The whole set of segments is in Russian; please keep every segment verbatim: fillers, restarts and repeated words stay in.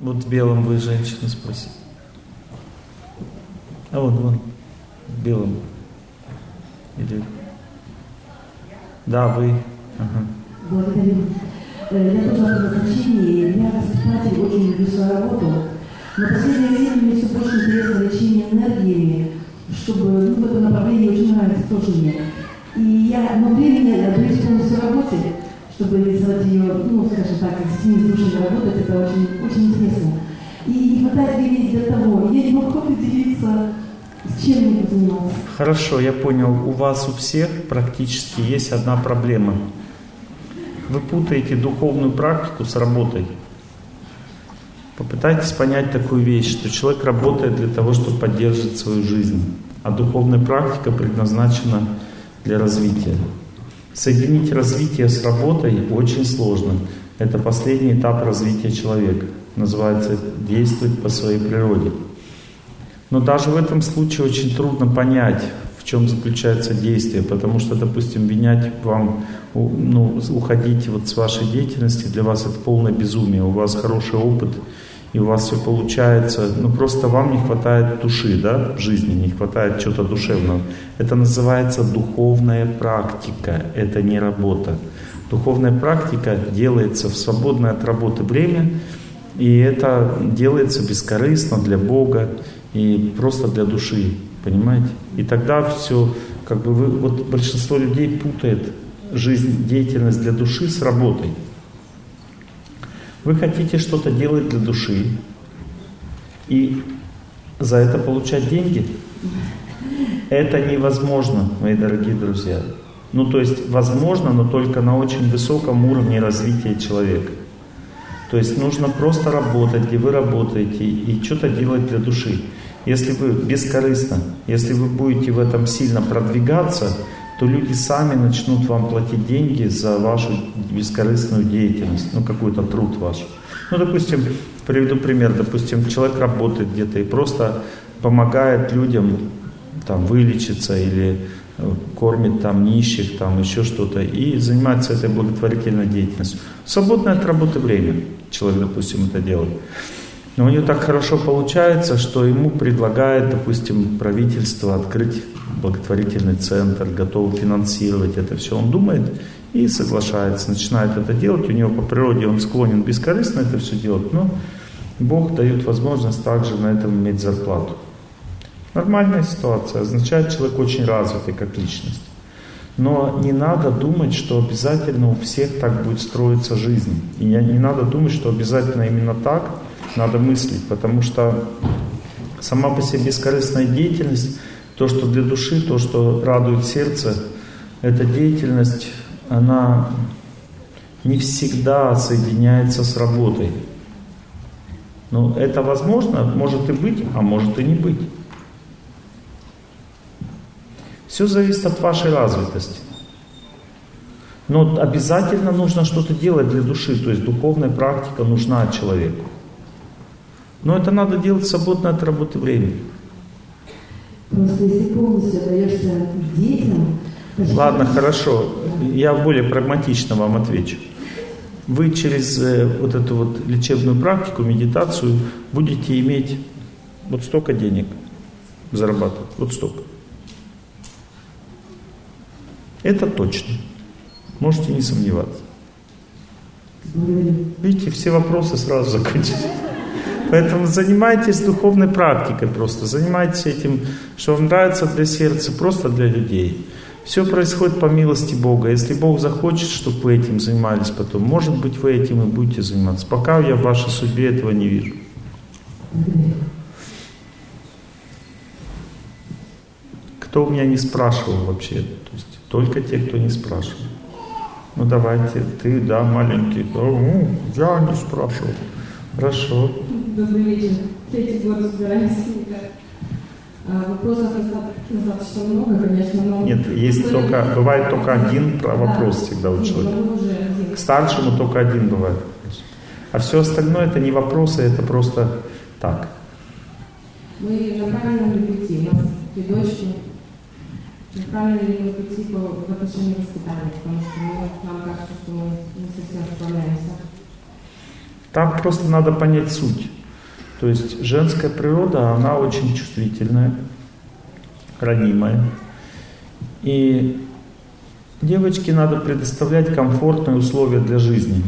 Вот в белом вы женщину спросите. А вот вон, в белом. Или... Да, вы. Ага. Благодарю. Я тоже в назначении. Я воспитатель, очень люблю свою работу. Но в последнее время мне все больше интересно лечение энергиями, чтобы, ну, в этом направлении очень нравится тоже мне. И я, но времени отдаюсь полностью работе, чтобы реализовать ее, ну, скажем так, с детьми, с душой работать, это очень, очень интересно. И не хватает времени для того. Я не могу определиться, с чем мне заниматься. Хорошо, я понял. У вас у всех практически есть одна проблема. Вы путаете духовную практику с работой. Попытайтесь понять такую вещь, что человек работает для того, чтобы поддерживать свою жизнь, а духовная практика предназначена для развития. Соединить развитие с работой очень сложно. Это последний этап развития человека. Называется действовать по своей природе. Но даже в этом случае очень трудно понять, в чем заключается действие, потому что, допустим, винять вам, ну, уходить вот с вашей деятельности, для вас это полное безумие. У вас хороший опыт, и у вас все получается, ну просто вам не хватает души, да, в жизни, не хватает чего-то душевного. Это называется духовная практика, это не работа. Духовная практика делается в свободное от работы время, и это делается бескорыстно для Бога и просто для души, понимаете? И тогда все, как бы вы, вот большинство людей путает жизнь, деятельность для души с работой. Вы хотите что-то делать для души и за это получать деньги? Это невозможно, мои дорогие друзья. Ну, то есть, возможно, но только на очень высоком уровне развития человека. То есть, нужно просто работать, где вы работаете, и что-то делать для души. Если вы бескорыстно, если вы будете в этом сильно продвигаться, то люди сами начнут вам платить деньги за вашу бескорыстную деятельность, ну, какой-то труд ваш. Ну, допустим, приведу пример, допустим, человек работает где-то и просто помогает людям там вылечиться или кормит там нищих, там еще что-то, и занимается этой благотворительной деятельностью. Свободное от работы время человек, допустим, это делает. Но у него так хорошо получается, что ему предлагает, допустим, правительство открыть благотворительный центр, готов финансировать это все. Он думает и соглашается, начинает это делать. У него по природе он склонен бескорыстно это все делать, но Бог дает возможность также на этом иметь зарплату. Нормальная ситуация, означает, человек очень развитый как личность. Но не надо думать, что обязательно у всех так будет строиться жизнь. И не надо думать, что обязательно именно так надо мыслить, потому что сама по себе бескорыстная деятельность, то, что для души, то, что радует сердце, эта деятельность, она не всегда соединяется с работой. Но это возможно, может и быть, а может и не быть. Все зависит от вашей развитости. Но обязательно нужно что-то делать для души, то есть духовная практика нужна человеку. Но это надо делать свободно от работы времени. Просто если полностью отдаешься детям... Ладно, хорошо. Я более прагматично вам отвечу. Вы через э, вот эту вот лечебную практику, медитацию будете иметь вот столько денег зарабатывать. Вот столько. Это точно. Можете не сомневаться. Видите, все вопросы сразу закончились. Поэтому занимайтесь духовной практикой просто. Занимайтесь этим, что вам нравится для сердца, просто для людей. Все происходит по милости Бога. Если Бог захочет, чтобы вы этим занимались потом, может быть, вы этим и будете заниматься. Пока я в вашей судьбе этого не вижу. Кто у меня не спрашивал вообще? То есть только те, кто не спрашивал. Ну давайте, ты, да, маленький. Да, ну, я не спрашивал. Хорошо. Добрый вечер. Третий год разбираемся. Вопросов достаточно много, конечно, но... Нет, есть только, бывает только один вопрос да, всегда у человека. К старшему только один бывает. А все остальное это не вопросы, это просто так. Мы на правильном ли пути? У нас две дочки. На правильном ли мы пути по, в отношении воспитания? Потому что мы, нам кажется, что мы не совсем справляемся. Там просто надо понять суть. То есть женская природа, она очень чувствительная, ранимая. И девочке надо предоставлять комфортные условия для жизни.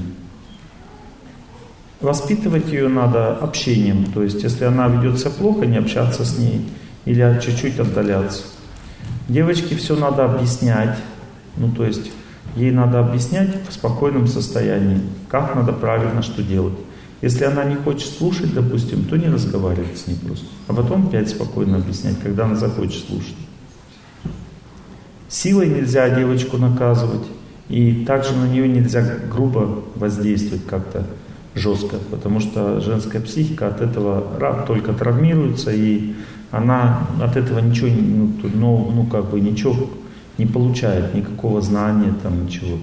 Воспитывать ее надо общением. То есть, если она ведет себя плохо, не общаться с ней или чуть-чуть отдаляться. Девочке все надо объяснять. Ну, то есть, ей надо объяснять в спокойном состоянии, как надо правильно что делать. Если она не хочет слушать, допустим, то не разговаривать с ней просто. А потом опять спокойно объяснять, когда она захочет слушать. Силой нельзя девочку наказывать. И также на нее нельзя грубо воздействовать как-то жестко. Потому что женская психика от этого только травмируется. И она от этого ничего, ну, ну как бы ничего не получает, никакого знания, там ничего.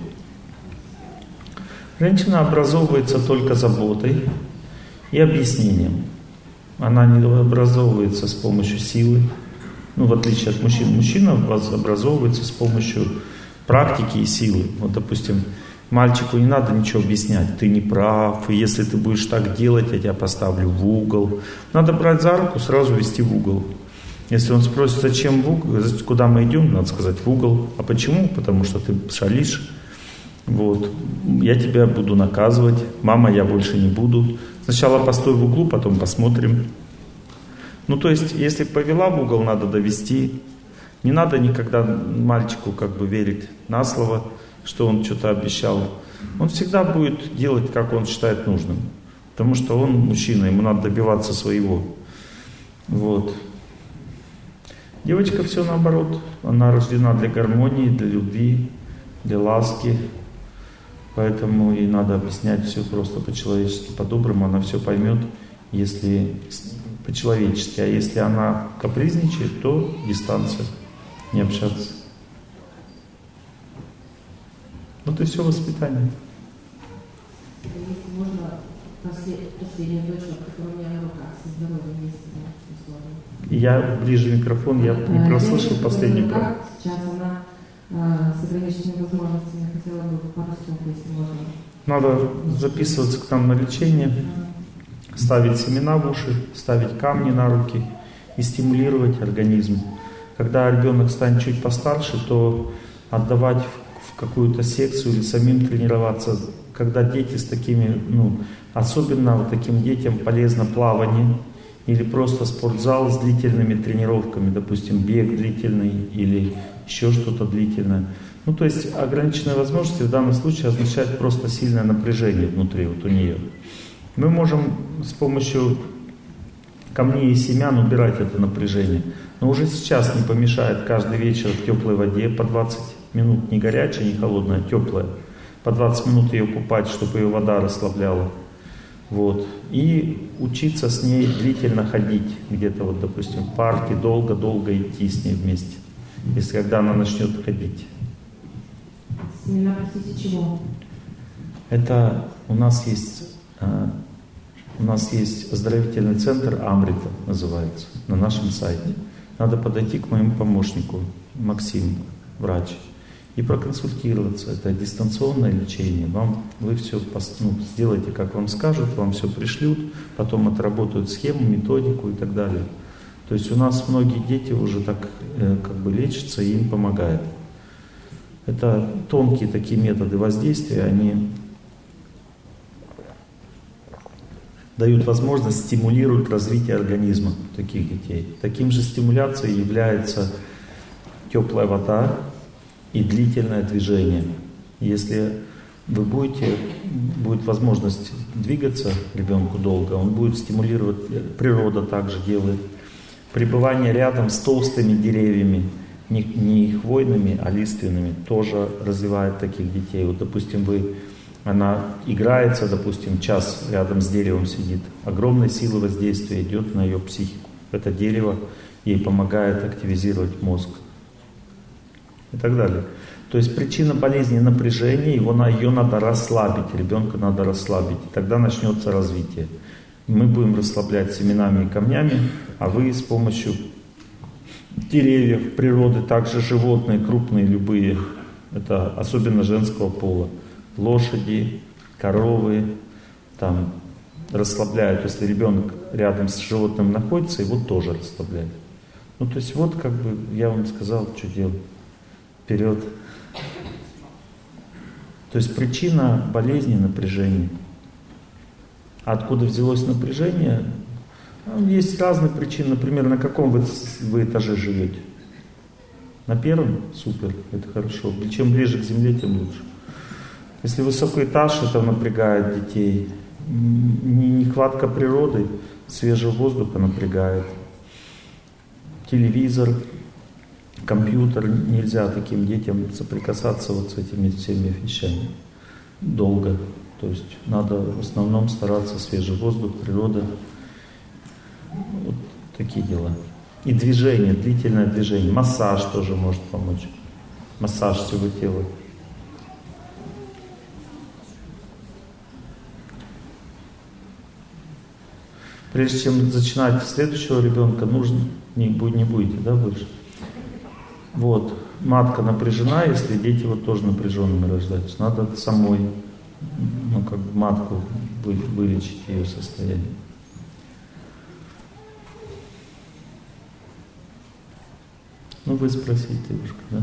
Женщина образовывается только заботой и объяснением. Она не образовывается с помощью силы. Ну, в отличие от мужчин. Мужчина образовывается с помощью практики и силы. Вот, допустим, мальчику не надо ничего объяснять. Ты не прав, и если ты будешь так делать, я тебя поставлю в угол. Надо брать за руку, сразу вести в угол. Если он спросит, зачем в угол, куда мы идем, надо сказать в угол. А почему? Потому что ты шалишь. Вот. Я тебя буду наказывать. Мама, я больше не буду. Сначала постой в углу, потом посмотрим. Ну, то есть, если повела в угол, надо довести. Не надо никогда мальчику как бы верить на слово, что он что-то обещал. Он всегда будет делать, как он считает нужным. Потому что он мужчина, ему надо добиваться своего. Вот. Девочка все наоборот. Она рождена для гармонии, для любви, для ласки. Поэтому ей надо объяснять все просто по-человечески, по-доброму. Она все поймет, если по-человечески. А если она капризничает, то дистанция, не общаться. Вот и все воспитание. Если можно, последнюю дочь, которая у меня на руках, со здоровьем есть условия. Я ближе микрофон, я не прослышал последнюю фразу. Сейчас она э, с ограниченными возможностями, хотела бы пару слов, если можно. Надо записываться к нам на лечение, ставить семена в уши, ставить камни на руки и стимулировать организм. Когда ребенок станет чуть постарше, то отдавать в, в какую-то секцию или самим тренироваться. Когда дети с такими, ну, особенно вот таким детям полезно плавание, или просто спортзал с длительными тренировками, допустим, бег длительный или еще что-то длительное. Ну, то есть ограниченные возможности в данном случае означает просто сильное напряжение внутри вот у нее. Мы можем с помощью камней и семян убирать это напряжение. Но уже сейчас не помешает каждый вечер в теплой воде по двадцать минут, не горячая, не холодная, а теплая. По двадцать минут ее купать, чтобы ее вода расслабляла. Вот. И учиться с ней длительно ходить, где-то вот, допустим, в парке, долго-долго идти с ней вместе, если когда она начнет ходить. Семена, простите, чего? Это у нас есть, а, у нас есть оздоровительный центр Амрита, называется, на нашем сайте. Надо подойти к моему помощнику, Максиму, врач, и проконсультироваться. Это дистанционное лечение. Вам, вы все ну, сделаете, как вам скажут, вам все пришлют, потом отработают схему, методику и так далее. То есть у нас многие дети уже так э, как бы лечатся, и им помогает. Это тонкие такие методы воздействия, они дают возможность стимулировать развитие организма таких детей. Таким же стимуляцией является теплая вода и длительное движение. Если вы будете, будет возможность двигаться ребенку долго, он будет стимулировать, природа также делает. Пребывание рядом с толстыми деревьями, не, не хвойными, а лиственными, тоже развивает таких детей. Вот, допустим, вы, она играется, допустим, час рядом с деревом сидит, огромной силы воздействия идет на ее психику. Это дерево ей помогает активизировать мозг. И так далее. То есть причина болезни напряжение, его, ее надо расслабить, ребенка надо расслабить, и тогда начнется развитие. Мы будем расслаблять семенами и камнями, а вы с помощью деревьев, природы, также животные, крупные, любые, это особенно женского пола, лошади, коровы, там, расслабляют. Если ребенок рядом с животным находится, его тоже расслабляет. Ну, то есть вот как бы я вам сказал, что делать. Вперед. То есть причина болезни — напряжение. А откуда взялось напряжение? Есть разные причины. Например, на каком вы, вы этаже живете? На первом? Супер, это хорошо. И чем ближе к земле, тем лучше. Если высокий этаж, это напрягает детей. Нехватка природы, свежего воздуха напрягает. Телевизор, компьютер. Нельзя таким детям соприкасаться вот с этими всеми вещами долго. То есть надо в основном стараться свежий воздух, природа. Вот такие дела. И движение, длительное движение. Массаж тоже может помочь. Массаж всего тела. Прежде чем начинать следующего ребенка, нужно, не, не будете, да, больше? Вот. Матка напряжена, если дети вот тоже напряженными рождаются. Надо самой, ну, как бы матку вы, вылечить ее состояние. Ну, вы спросите, девушка, да?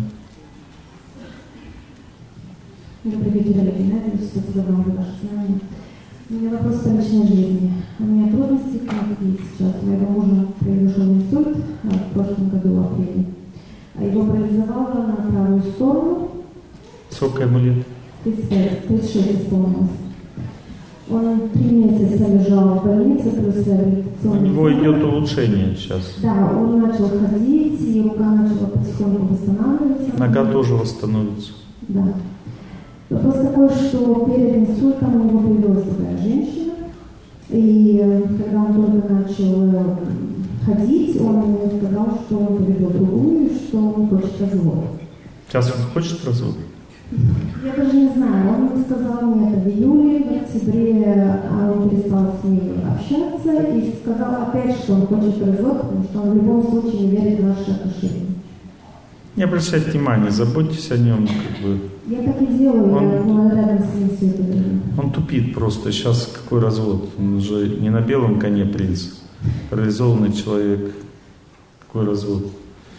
Добрый вечер, Олег Геннадьевич, спасибо вам за ваше знание. У меня вопрос по личной жизни. У меня трудности, какие сейчас. У моего мужа произошел инсульт в прошлом году, в апреле. А его парализовало на правую сторону. Сколько ему лет? тридцать пять, тридцать шесть исполнилось. Он три месяца лежал в больнице, плюс реабилитационный. У него идет улучшение сейчас. Да, он начал ходить, и рука начала потихоньку восстанавливаться. Нога тоже восстановится. Да. Вопрос такой, что перед инсультом у него появилась такая женщина, и когда он только начал ходить, он мне сказал, что он полюбил другую, что он хочет развод. Сейчас он хочет развод? Я даже не знаю, он мне сказал мне это в июле, в октябре он перестал с ней общаться и сказал опять, что он хочет развод, потому что он в любом случае не верит в наши отношения. Не обращайте внимания, заботьтесь о нем, как бы. Я так и делаю, он, я была рядом с ним все это время. Он тупит просто. Сейчас какой развод? Он уже не на белом коне принц. Парализованный человек. Какой развод?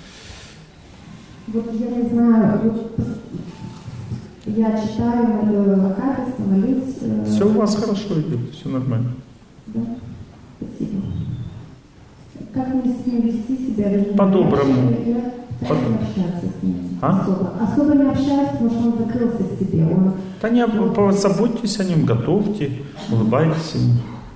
Вот я не знаю, вот я читаю, молю Хатис, молюсь. Э... Все у вас хорошо идет, все нормально. Да, спасибо. Как мне с ним вести себя? По-доброму. Я не общаться с ним. А? Особо. Особо не общаюсь, потому что он закрылся в себе. Он... Да не, позаботьтесь о нем, готовьте, улыбайтесь ему.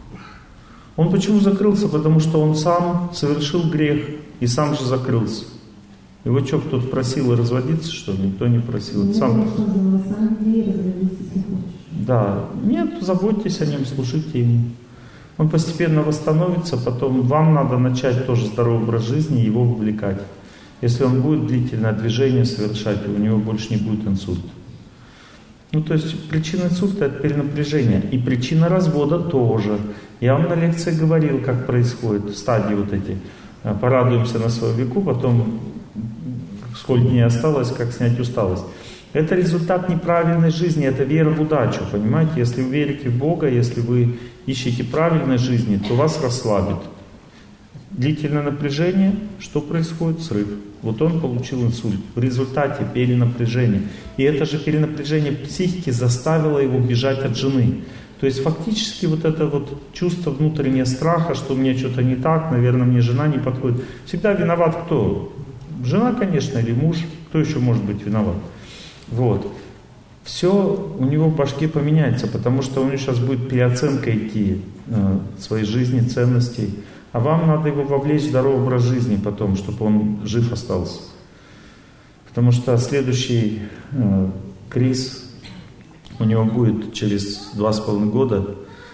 Он почему закрылся? Потому что он сам совершил грех и сам же закрылся. Его что, кто-то просил разводиться, что ли? Никто не просил. Нет, сам... что на самом деле разводитесь, если хочешь. Да, нет, заботьтесь о нем, слушайте ему. Он постепенно восстановится, потом вам надо начать тоже здоровый образ жизни и его вовлекать. Если он будет длительное движение совершать, у него больше не будет инсульта. Ну, то есть причина инсульта — это перенапряжение. И причина развода тоже. Я вам на лекции говорил, как происходит стадии вот эти. Порадуемся на свою веку, потом сколько дней осталось, как снять усталость. Это результат неправильной жизни, это вера в удачу, понимаете? Если вы верите в Бога, если вы ищете правильной жизни, то вас расслабит. Длительное напряжение, что происходит? Срыв. Вот он получил инсульт в результате перенапряжения. И это же перенапряжение психики заставило его бежать от жены. То есть фактически вот это вот чувство внутреннего страха, что у меня что-то не так, наверное, мне жена не подходит. Всегда виноват кто? Жена, конечно, или муж. Кто еще может быть виноват? Вот. Все у него в башке поменяется, потому что у него сейчас будет переоценка идти э, своей жизни, ценностей. А вам надо его вовлечь в здоровый образ жизни потом, чтобы он жив остался. Потому что следующий э, криз у него будет через два с половиной года.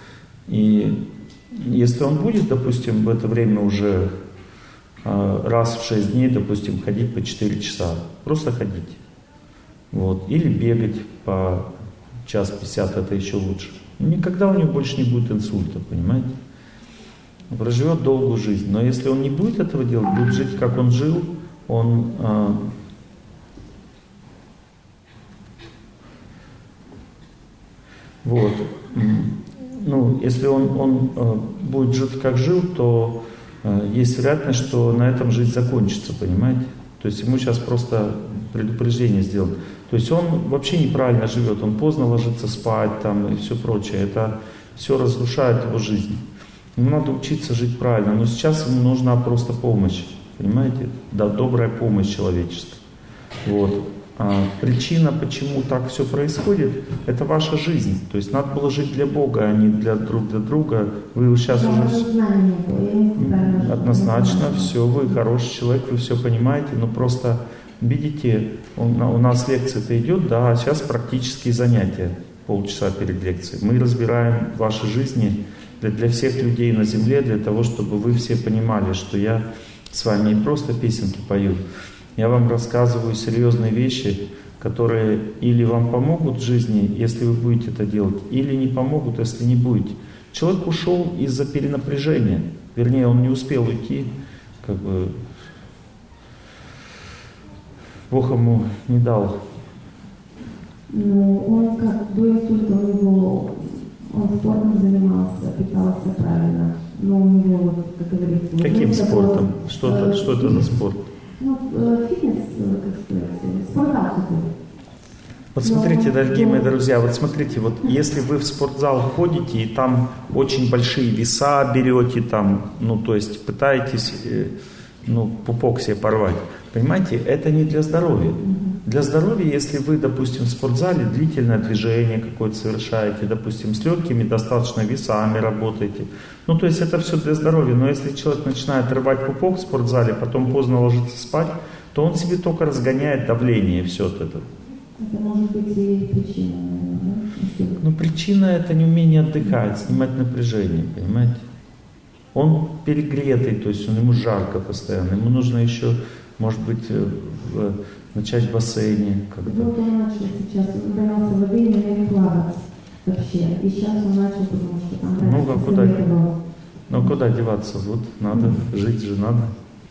И если он будет, допустим, в это время уже э, раз в шесть дней, допустим, ходить по четыре часа, просто ходить. Вот. Или бегать по час пятьдесят, это еще лучше. Никогда у него больше не будет инсульта, понимаете? Он проживет долгую жизнь. Но если он не будет этого делать, будет жить, как он жил, он э, вот. ну, если он, он э, будет жить как жил, то э, есть вероятность, что на этом жизнь закончится, понимаете? То есть ему сейчас просто предупреждение сделать. То есть он вообще неправильно живет, он поздно ложится спать там и все прочее. Это все разрушает его жизнь. Ему надо учиться жить правильно, но сейчас ему нужна просто помощь, понимаете? Да, добрая помощь человеческая. Вот. А причина, почему так все происходит, это ваша жизнь. То есть надо было жить для Бога, а не для друг для друга. Вы сейчас Да, уже... знание, Однозначно, все, вы хороший человек, вы все понимаете, но просто, видите, у, у нас лекция-то идет, да, а сейчас практические занятия, полчаса перед лекцией. Мы разбираем ваши жизни для, для всех людей на земле, для того, чтобы вы все понимали, что я с вами не просто песенки пою, я вам рассказываю серьезные вещи, которые или вам помогут в жизни, если вы будете это делать, или не помогут, если не будете. Человек ушел из-за перенапряжения, вернее, он не успел уйти, как бы Бог ему не дал. Ну, он как до инсульта у него, он спортом занимался, питался правильно, но у него, вот, как говорится... Каким спортом? Было, что, это, что это за спорт? Ну, фитнес, как сказать, спортзал такой. Вот смотрите, дорогие мои друзья, вот смотрите, вот если вы в спортзал ходите и там очень большие веса берете, там, ну то есть пытаетесь, ну, пупок себе порвать, понимаете, это не для здоровья. Для здоровья, если вы, допустим, в спортзале длительное движение какое-то совершаете, допустим, с легкими достаточно весами работаете, ну то есть это все для здоровья. Но если человек начинает рвать пупок в спортзале, потом поздно ложится спать, то он себе только разгоняет давление, все вот это. Это может быть и причина, наверное, да? Но причина это неумение отдыхать, снимать напряжение, понимаете? Он перегретый, то есть он, ему жарко постоянно, ему нужно еще, может быть, в, начать в бассейне как-то. Вот он начал сейчас, он боялся воды и не умеет плавать вообще. И сейчас он начал, потому что там раньше Ну, а куда, советовал. ну куда деваться? Вот надо, жить же надо.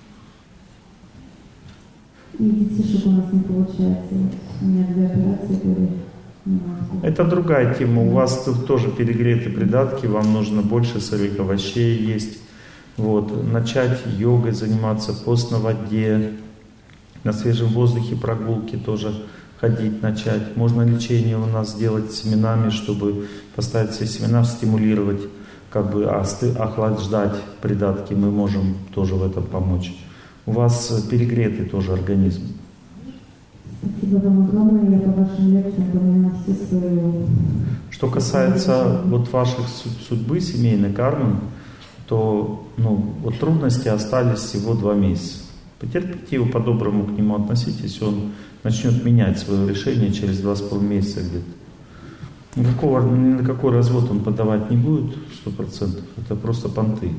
И детишек у нас не получается. У меня две операции были. Это другая тема. У вас тут тоже перегреты придатки, вам нужно больше сырых овощей есть. Вот. Начать йогой заниматься, пост на воде, на свежем воздухе прогулки тоже ходить начать. Можно лечение у нас сделать семенами, чтобы поставить все семена, стимулировать, как бы охлаждать придатки. Мы можем тоже в этом помочь. У вас перегретый тоже организм. Спасибо вам огромное, я по вашим лекциям поняла всю свою... Что касается вот ваших судьбы, семейной кармы, то ну, вот трудности остались всего два месяца. Потерпите его, по-доброму к нему относитесь, он начнет менять свое решение через два с половиной месяца где-то. Никакого, ни на какой развод он подавать не будет, сто процентов. Это просто понты.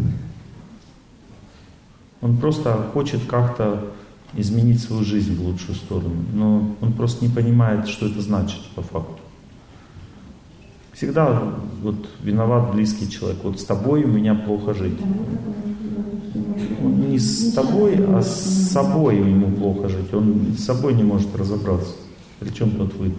Он просто хочет как-то изменить свою жизнь в лучшую сторону, но он просто не понимает, что это значит по факту. Всегда вот виноват близкий человек. Вот с тобой у меня плохо жить. Он не с тобой, а с собой ему плохо жить. Он с собой не может разобраться. Причем тут вы?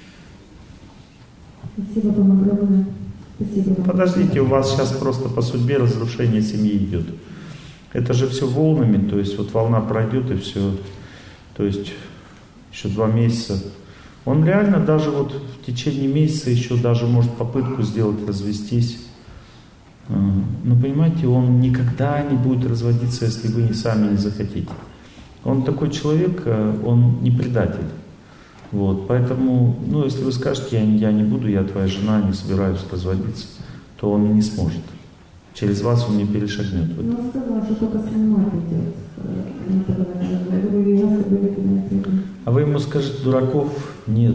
Спасибо вам огромное. Спасибо вам. Подождите, у вас сейчас просто по судьбе разрушение семьи идет. Это же все волнами, то есть вот волна пройдет и все. То есть еще два месяца. Он реально даже вот в течение месяца еще даже может попытку сделать развестись. Но понимаете, он никогда не будет разводиться, если вы не сами не захотите. Он такой человек, он не предатель. Вот, поэтому, ну, если вы скажете, я, я не буду, я твоя жена, не собираюсь разводиться, то он не сможет. Через вас он не перешагнет. Ну, он сказал, что только со мной придет. Я говорю, я с тобой никуда не приду. А вы ему скажете, дураков нет.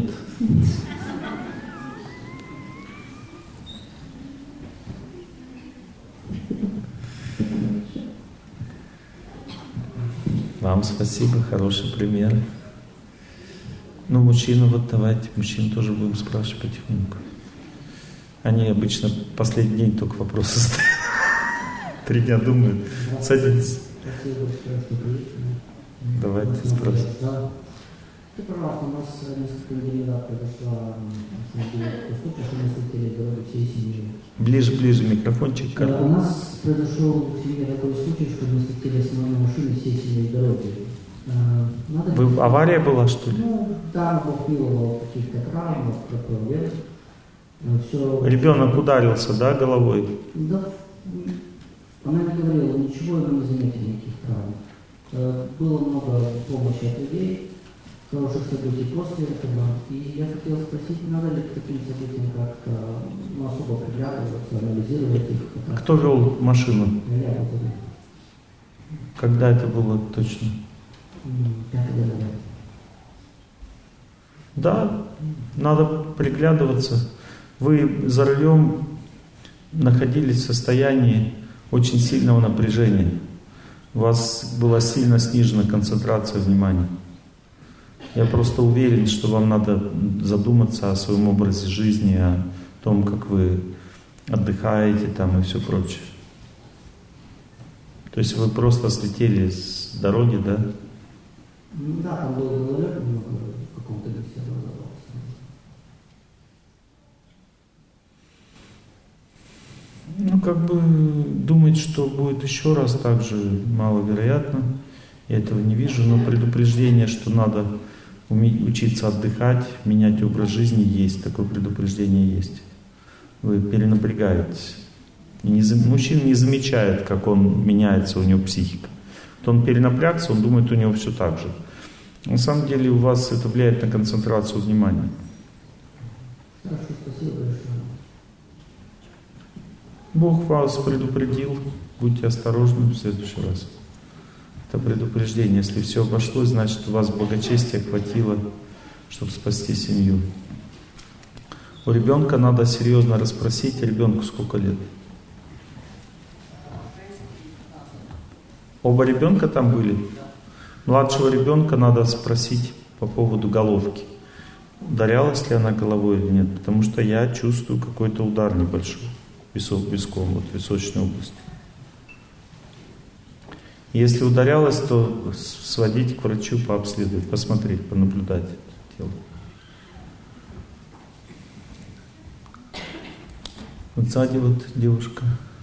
Вам спасибо, хороший пример. Ну, мужчину, вот давайте, мужчин тоже будем спрашивать потихоньку. Они обычно последний день только вопросы задают. Три дня думают, садитесь. Давайте спросим. Ты прав, у нас несколько недель назад произошла случай, что мы слетели с дороги всей семьей. Ближе, ближе микрофончик. Uh, у нас произошел в семье такой случай, что мы слетели с моей машины всей семьей с дороги. Uh, надо Вы, быть... авария была, что ли? Ну, да, Бог миловал каких-то травм, пропал вверх. Все... Ребенок ударился, да, головой? Да, она не говорила ничего, и мы не заметили никаких травм. Uh, было много помощи от людей, хороших событий после этого. И я хотел спросить, надо ли к таким событиям как-то ну, особо приглядываться, анализировать их? Потому... Кто вел машину? Я вот это. Когда это было точно? Пятый год назад. Да, надо приглядываться. Вы за рулем находились в состоянии очень сильного напряжения. У вас была сильно снижена концентрация внимания. Я просто уверен, что вам надо задуматься о своем образе жизни, о том, как вы отдыхаете там и все прочее. То есть вы просто слетели с дороги, да? Ну да, там был гололед немного в каком-то месте образовался. Ну, как бы думать, что будет еще раз, так же маловероятно. Я этого не вижу, но предупреждение, что надо уметь учиться отдыхать, менять образ жизни, есть. Такое предупреждение есть. Вы перенапрягаетесь. И не, мужчина не замечает, как он меняется, у него психика. Вот он перенапрягся, он думает, у него все так же. На самом деле у вас это влияет на концентрацию внимания. Хорошо, спасибо большое. Бог вас предупредил, будьте осторожны в следующий раз. Это предупреждение. Если все обошлось, значит у вас благочестия хватило, чтобы спасти семью. У ребенка надо серьезно расспросить, ребенку сколько лет? Оба ребенка там были? Младшего ребенка надо спросить по поводу головки. Ударялась ли она головой или нет? Потому что я чувствую какой-то удар небольшой виском, вот в височной области. Если ударялась, то сводить к врачу, пообследовать, посмотреть, понаблюдать это тело. Вот сзади вот девушка.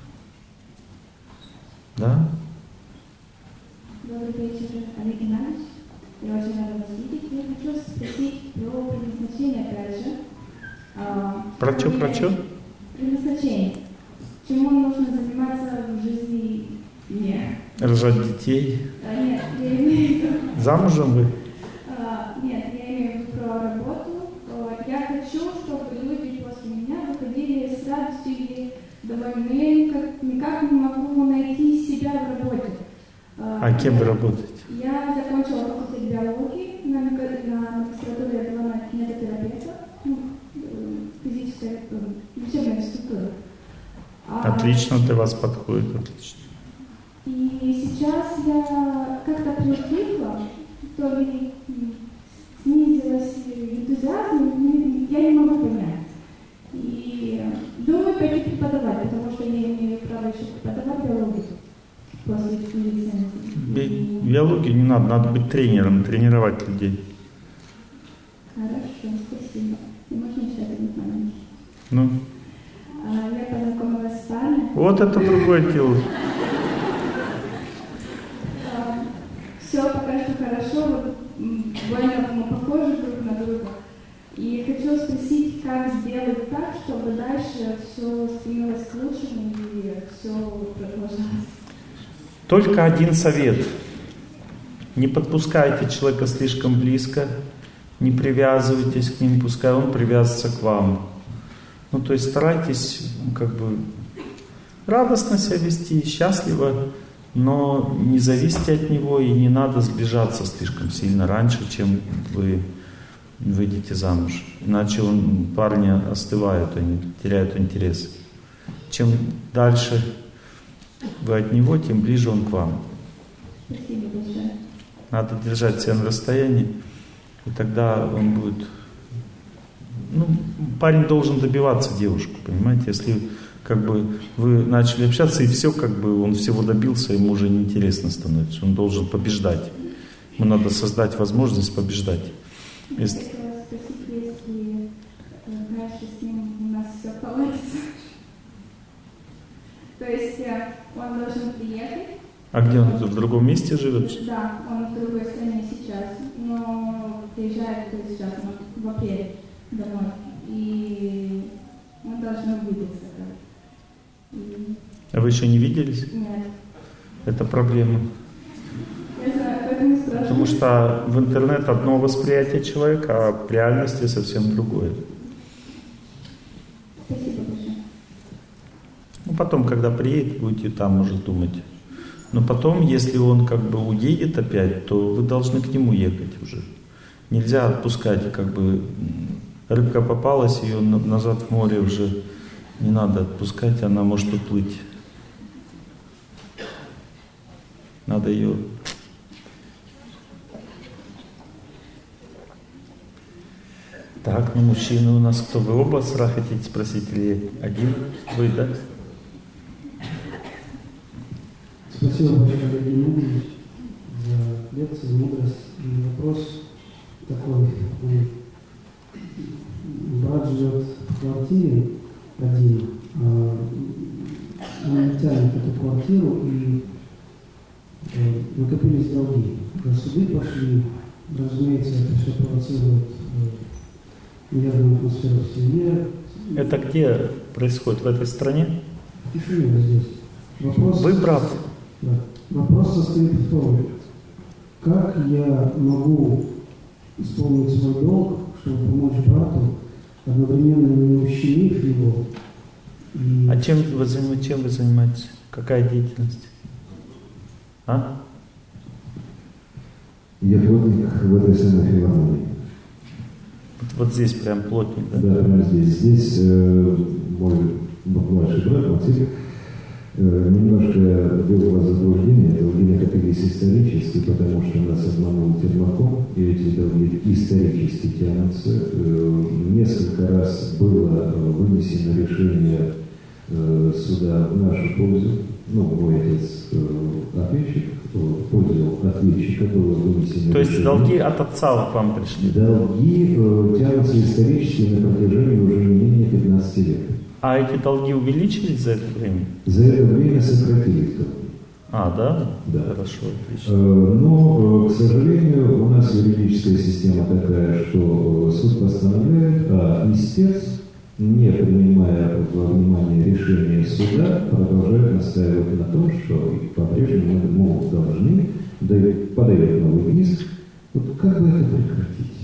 Да? Добрый вечер, Олег Геннадьевич. Я очень рада вас видеть. Я хочу спросить про предназначение, опять же. Про что, про что? Предназначение. Чему нужно заниматься в жизни мне? Рожать детей. А, нет, я имею в виду... Замужем вы? А, нет, я имею в виду про работу. Я хочу, чтобы люди после меня выходили с радостью и довольны. Как, никак не могу найти себя в работе. А кем вы работаете? Я закончила факультет биологии, на, на магистратуре я была на кинезотерапевта, ну, физическая, лечебная структура. А, Отлично, для вас подходит, отлично. И сейчас я как-то привыкла, то ли снизилась энтузиазм, я не могу понять. И думаю пойти преподавать, потому что я имею право еще преподавать биологию. После лицензии. Биологию не надо, надо быть тренером, тренировать людей. Хорошо, спасибо. И можно еще один момент? Ну? А, я познакомилась с парнем. Вот это другое дело. А, все пока что хорошо, буквально мы похожи друг на друга. И хочу спросить, как сделать так, чтобы дальше все стремилось к лучшему и все продолжалось. Только один совет. Не подпускайте человека слишком близко, не привязывайтесь к нему, пускай он привяжется к вам. Ну, то есть старайтесь как бы радостно себя вести, счастливо, но не зависите от него и не надо сближаться слишком сильно раньше, чем вы выйдете замуж. Иначе он, парни остывают, они теряют интерес. Чем дальше вы от него, тем ближе он к вам. Спасибо большое. Надо держать себя на расстоянии, и тогда он будет... Ну, парень должен добиваться девушку, понимаете? Если как бы вы начали общаться, и все, как бы он всего добился, ему уже неинтересно становится. Он должен побеждать. Ему надо создать возможность побеждать. Есть... хотела спросить, если дальше с ним у нас все получится. То есть он должен приехать. А где он? В другом месте живет? Да, он в другой стране сейчас, но приезжает, то есть сейчас он в апреле домой. И мы должны увидеться. И... А вы еще не виделись? Нет. Это проблема. Я знаю, поэтому спрашиваю. Потому что в интернет одно восприятие человека, а в реальности совсем другое. Спасибо большое. Ну, потом, когда приедет, будете там уже думать. Но потом, если он как бы уедет опять, то вы должны к нему ехать уже. Нельзя отпускать, как бы рыбка попалась, ее назад в море уже не надо отпускать, она может уплыть. Надо ее... Так, ну мужчины у нас кто? Вы оба сра хотите спросить или один? Вы, да? Спасибо большое, Олег Геннадьевич, за лекцию, мудрость. И вопрос такой. Брат живет в квартире один, а он не тянет эту квартиру, и накопились долги. Суды пошли, разумеется, это все провоцирует нервную атмосферу в семье. Это где происходит? В этой стране? В Кишиневе здесь. Вопрос... Вы брат? Да. Вопрос состоит в том, как я могу исполнить свой долг, чтобы помочь брату, одновременно не ущемив его. И... А чем вы, чем вы занимаетесь? Какая деятельность? А? Я плотник в этой самой филармонии. Вот, вот здесь прям плотник, да? Да, прямо здесь. Здесь э, мой младший брат Максим э, немножко ввел вас в заблуждение. Долги накопились исторически, потому что нас обманул Термаком, и эти долги исторически тянутся. Э, несколько раз было вынесено решение э, суда в нашу пользу. Ну, мой отец э, ответчик, в пользу ответчика было вынесено. То есть решение. долги от отца к вам пришли? Долги э, тянутся исторически на протяжении уже не менее пятнадцати лет. А эти долги увеличились за это время? За это время сократились долги. А, да? Да. Хорошо, отлично. Э, но, э, к сожалению, у нас юридическая система такая, что суд постановляет, а истец, не принимая во внимание решение суда, продолжает настаивать на том, что по-прежнему могут должны, подает новый иск. Вот как бы это прекратить?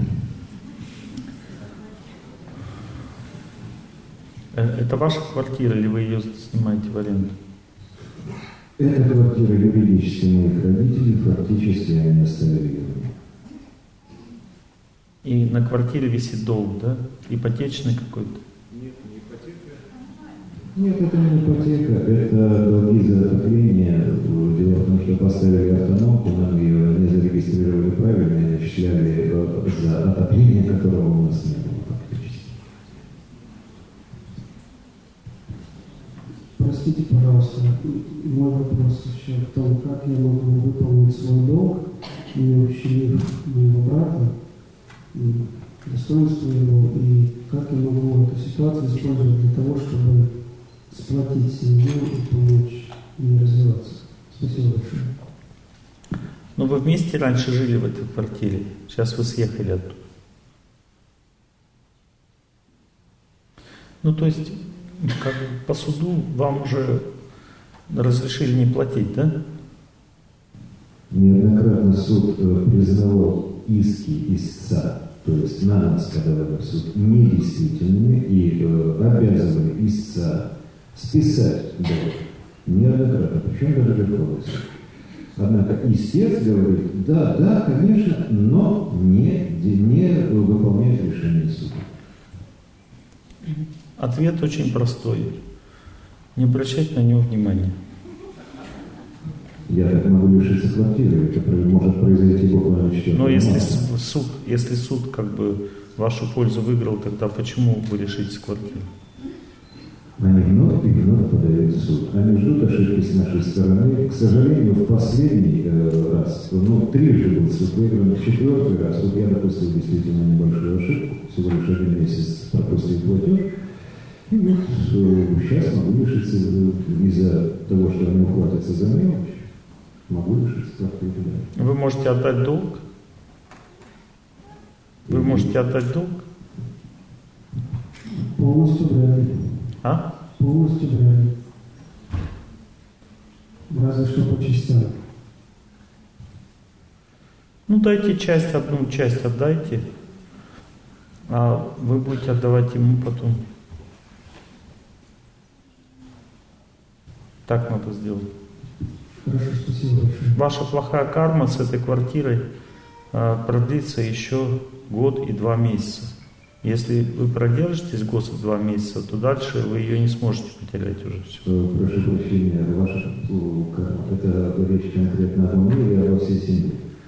Это ваша квартира или вы ее снимаете в аренду? Это квартира юридически моих родителей, фактически они оставили ее. И на квартире висит долг, да? Ипотечный какой-то? Нет, не ипотека. Нет, это не ипотека, это долги за отопление. Дело в том, что поставили автономку, нам ее не зарегистрировали правильно и начисляли за отопление, которого у нас не было фактически. Простите, пожалуйста, мой вопрос еще в том, как я могу выполнить свой долг, не ущемив моего брата, достоинство его, и как я могу эту ситуацию использовать для того, чтобы сплотить семью и помочь ей развиваться. Спасибо большое. Ну, вы вместе раньше жили в этой квартире, сейчас вы съехали оттуда. Ну, то есть, как бы по суду вам уже разрешили не платить, да? Неоднократно суд э, признавал иски истца, то есть на нас подавали в суд, недействительными и э, обязывали истца списать долг. Неоднократно, причем даже Верховный суд. Однако истец говорит, да, да, конечно, но не, не выполняет решение суда. Ответ очень простой. Не обращать на него внимания. Я так могу лишиться квартиры, это может произойти буквально четвертого. Но если суд, если суд как бы вашу пользу выиграл, тогда почему вы лишитесь квартиры? Они вновь и вновь подают в суд. Они ждут ошибки ошибки с нашей стороны. К сожалению, в последний э, раз, ну, трижды был суд выигран, в четвертый раз, вот я допустил действительно небольшую ошибку, всего лишь один месяц пропустил платеж, и вот э, сейчас могу лишиться из-за того, что они ухватятся за мелочь, могу лишиться платежа. Вы можете отдать долг? Вы можете отдать долг? Полностью брали. А? Полностью брали. Разве что по частям. Ну, дайте часть, одну часть отдайте, а вы будете отдавать ему потом. Так надо сделать. Хорошо, спасибо большое. Ваша плохая карма с этой квартирой а, продлится еще год и два месяца. Если вы продержитесь год и два месяца, то дальше вы ее не сможете потерять уже все. Прошу прощения, ваша карма, это речь конкретно обо мне или обо всей семье?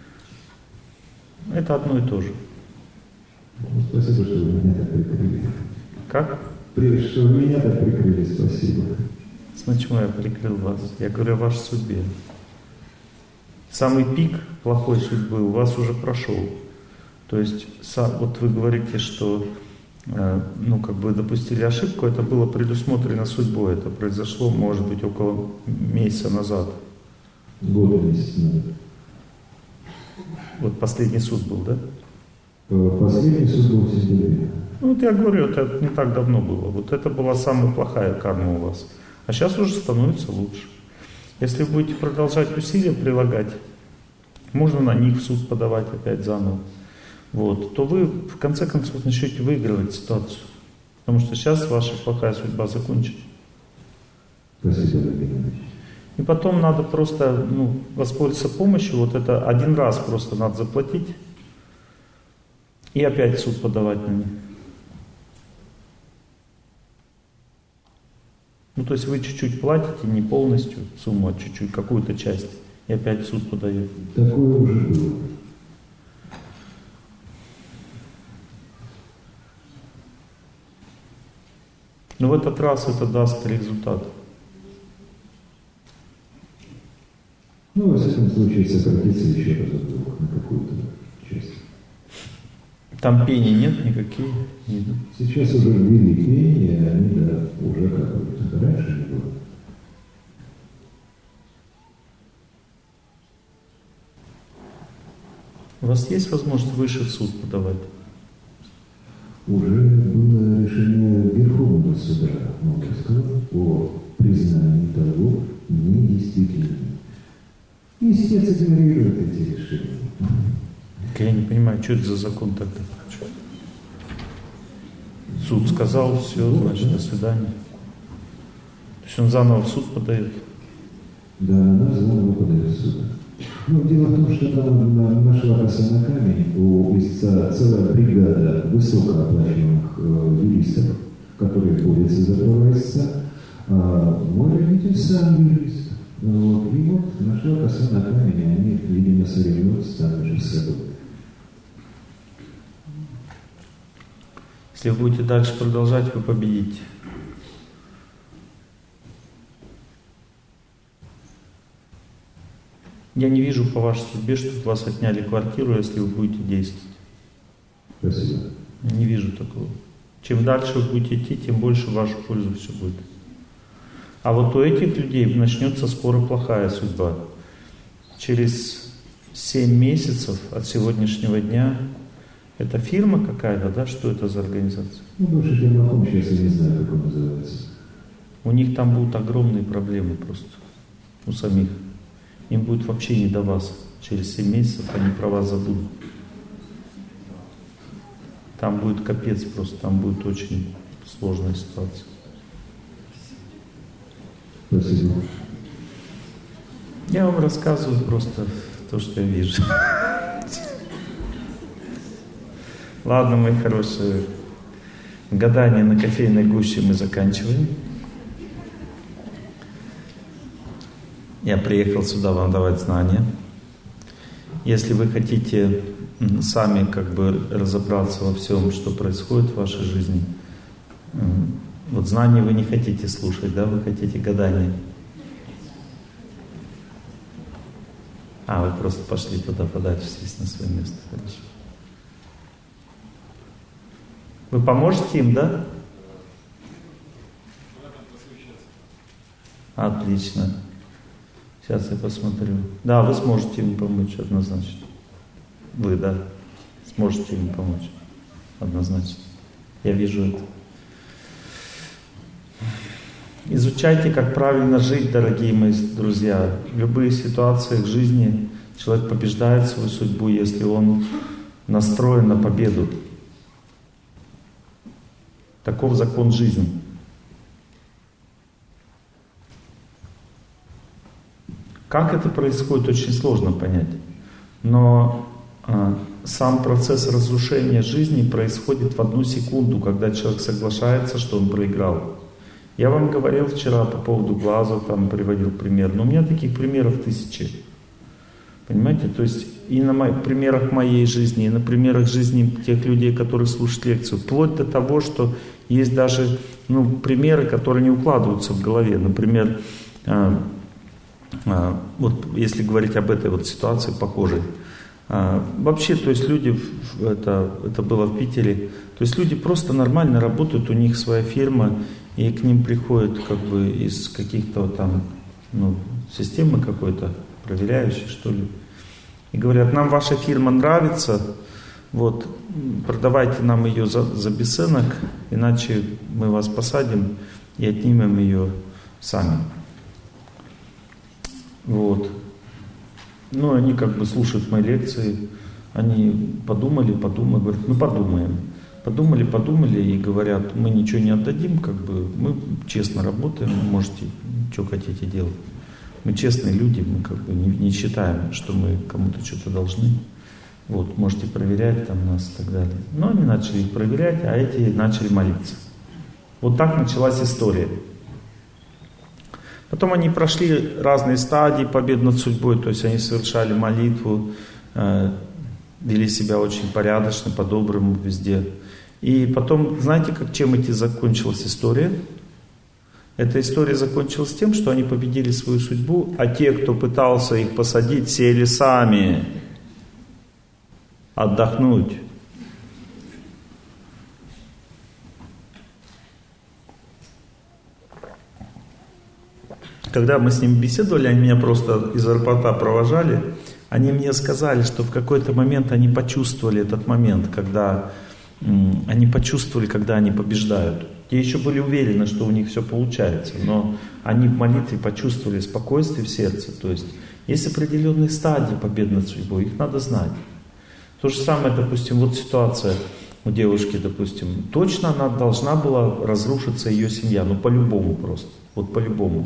Это одно и то же. Спасибо, что вы меня так прикрыли. Как? Прежде что вы меня так прикрыли, спасибо. Почему я прикрыл вас? Я говорю о вашей судьбе. Самый пик плохой судьбы у вас уже прошел. То есть, вот вы говорите, что ну, как бы допустили ошибку, это было предусмотрено судьбой. Это произошло, может быть, около месяца назад. Год месяц назад. Вот последний суд был, да? Последний суд был в сентябре. Ну, вот я говорю, это не так давно было. Вот это была самая плохая карма у вас. А сейчас уже становится лучше. Если вы будете продолжать усилия прилагать, можно на них в суд подавать опять заново, вот, то вы в конце концов начнете выигрывать ситуацию. Потому что сейчас ваша плохая судьба закончена. Спасибо, Евгений. И потом надо просто ну, воспользоваться помощью. Вот это один раз просто надо заплатить и опять в суд подавать на них. Ну, то есть вы чуть-чуть платите, не полностью сумму, а чуть-чуть, какую-то часть, и опять в суд подаете. Такое уже было. Но в этот раз это даст результат. Ну, во всяком случае, сократится еще разок на какую-то часть. Там пений нет никаких? Нет. Сейчас уже ввели пение, они, да, уже как бы раньше не было. У вас есть возможность выше в суд подавать? Уже было решение Верховного суда, Московского, о признании того недействительным. И истец игнорирует эти решения. Я не понимаю, что это за закон тогда? Суд сказал, все, значит, до свидания. То есть он заново в суд подает? Да, она заново подает в суд. Ну, дело в том, что там нашла коса на камень у истца целая бригада высокооплачиваемых э, юристов, которые борются за права истца, а мой родитель сам юрист. Вот, и вот нашла коса на камень, и они, видимо, соревнуются там между собой. Если вы будете дальше продолжать, вы победите. Я не вижу по вашей судьбе, что от вас отняли квартиру, если вы будете действовать. Спасибо. Не вижу такого. Чем дальше вы будете идти, тем больше в вашу пользу все будет. А вот у этих людей начнется скоро плохая судьба. Через семь месяцев от сегодняшнего дня, это фирма какая-то, да? Что это за организация? Ну, больше Термаком сейчас я не знаю, как он называется. У них там будут огромные проблемы просто. У самих. Им будет вообще не до вас. Через семь месяцев они про вас забудут. Там будет капец просто, там будет очень сложная ситуация. Спасибо. Я вам рассказываю просто то, что я вижу. Ладно, мои хорошие, гадание на кофейной гуще мы заканчиваем. Я приехал сюда вам давать знания. Если вы хотите сами как бы разобраться во всем, что происходит в вашей жизни, вот знания вы не хотите слушать, да, вы хотите гадания. А, вы просто пошли туда подальше, сесть на свое место. Хорошо. Вы поможете им, да? Отлично. Сейчас я посмотрю. Да, вы сможете им помочь однозначно. Вы, да, сможете им помочь однозначно. Я вижу это. Изучайте, как правильно жить, дорогие мои друзья. В любых ситуациях жизни человек побеждает свою судьбу, если он настроен на победу. Таков закон жизни. Как это происходит, очень сложно понять. Но а, сам процесс разрушения жизни происходит в одну секунду, когда человек соглашается, что он проиграл. Я вам говорил вчера по поводу глаза, там приводил пример, но у меня таких примеров тысячи. Понимаете? То есть и на моих примерах моей жизни, и на примерах жизни тех людей, которые слушают лекцию, вплоть до того, что есть даже ну, примеры, которые не укладываются в голове. Например, а, а, вот если говорить об этой вот ситуации похожей. А, вообще, то есть люди, это, это было в Питере, то есть люди просто нормально работают, у них своя фирма, и к ним приходят как бы из каких-то там, ну, системы какой-то, проверяющей, что ли, и говорят, нам ваша фирма нравится, вот, продавайте нам ее за, за бесценок, иначе мы вас посадим и отнимем ее сами. Вот. Ну, они как бы слушают мои лекции, они подумали, подумали, говорят, ну подумаем. Подумали, подумали и говорят, мы ничего не отдадим, как бы мы честно работаем, можете что хотите делать. Мы честные люди, мы как бы не, не считаем, что мы кому-то что-то должны. Вот, можете проверять там нас и так далее. Но они начали проверять, а эти начали молиться. Вот так началась история. Потом они прошли разные стадии побед над судьбой, то есть они совершали молитву, э, вели себя очень порядочно, по-доброму везде. И потом, знаете, как, чем эти закончилась история? Эта история закончилась тем, что они победили свою судьбу, а те, кто пытался их посадить, сели сами отдохнуть. Когда мы с ними беседовали, они меня просто из аэропорта провожали, они мне сказали, что в какой-то момент они почувствовали этот момент, когда м, они почувствовали, когда они побеждают. Те еще были уверены, что у них все получается, но они в молитве почувствовали спокойствие в сердце. То есть есть определенные стадии побед над судьбой, их надо знать. То же самое, допустим, вот ситуация у девушки, допустим, точно она должна была разрушиться, ее семья, ну по-любому просто, вот по-любому.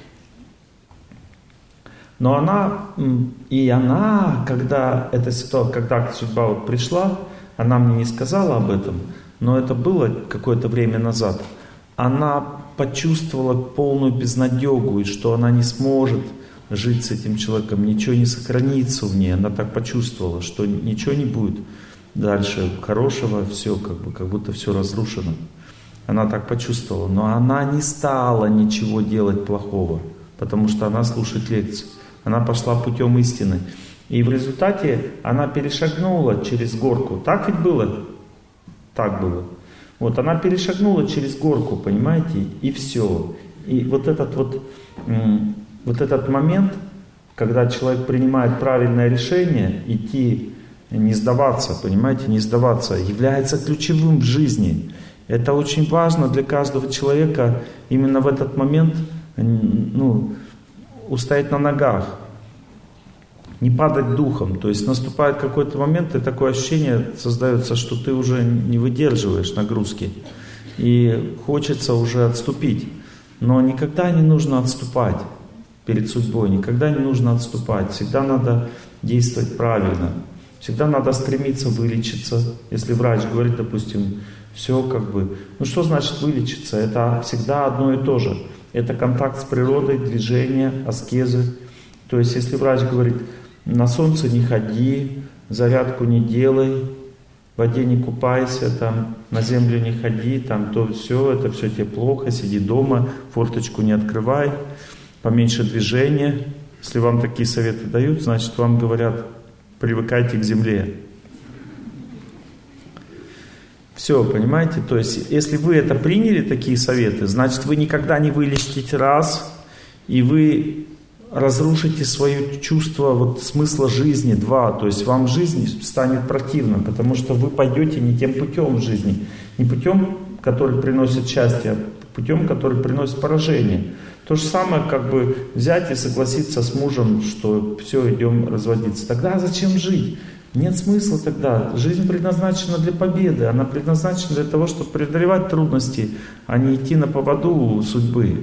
Но она, и она, когда эта ситуация, когда судьба вот пришла, она мне не сказала об этом, но это было какое-то время назад, она почувствовала полную безнадегу, и что она не сможет жить с этим человеком, ничего не сохранится в ней, она так почувствовала, что ничего не будет дальше хорошего, все как бы, как будто все разрушено. Она так почувствовала, но она не стала ничего делать плохого, потому что она слушает лекции. Она пошла путем истины. И в результате она перешагнула через горку. Так ведь было? Так было. Вот она перешагнула через горку, понимаете? И все. И вот этот вот, вот этот момент, когда человек принимает правильное решение, идти, не сдаваться, понимаете, не сдаваться, является ключевым в жизни. Это очень важно для каждого человека именно в этот момент, ну, устоять на ногах, не падать духом. То есть наступает какой-то момент, и такое ощущение создается, что ты уже не выдерживаешь нагрузки, и хочется уже отступить. Но никогда не нужно отступать перед судьбой, никогда не нужно отступать. Всегда надо действовать правильно, всегда надо стремиться вылечиться. Если врач говорит, допустим, все как бы, ну что значит вылечиться? Это всегда одно и то же. Это контакт с природой, движение, аскезы. То есть, если врач говорит, на солнце не ходи, зарядку не делай, в воде не купайся, там, на землю не ходи, там, то все, это все тебе плохо, сиди дома, форточку не открывай, поменьше движения, Если вам такие советы дают, значит вам говорят, привыкайте к земле. Все, понимаете? То есть, если вы это приняли, такие советы, значит вы никогда не вылечите раз, и вы разрушите свое чувство вот, смысла жизни, два. То есть вам жизнь станет противна, потому что вы пойдете не тем путем в жизни. Не путем, который приносит счастье, а путем, который приносит поражение. То же самое, как бы взять и согласиться с мужем, что все, идем разводиться. Тогда зачем жить? Нет смысла тогда. Жизнь предназначена для победы. Она предназначена для того, чтобы преодолевать трудности, а не идти на поводу судьбы.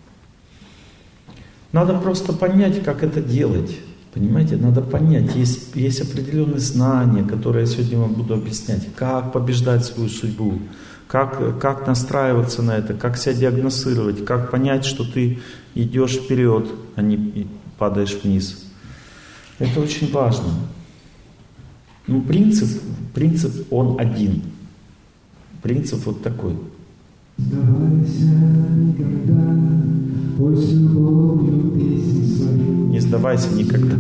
Надо просто понять, как это делать. Понимаете, надо понять. Есть, есть определенные знания, которые я сегодня вам буду объяснять. Как побеждать свою судьбу, как, как настраиваться на это, как себя диагностировать, как понять, что ты идешь вперед, а не падаешь вниз. Это очень важно. Ну, принцип, принцип он один. Принцип вот такой. Сдавайся никогда, пой с любовью песни свои. Не сдавайся никогда.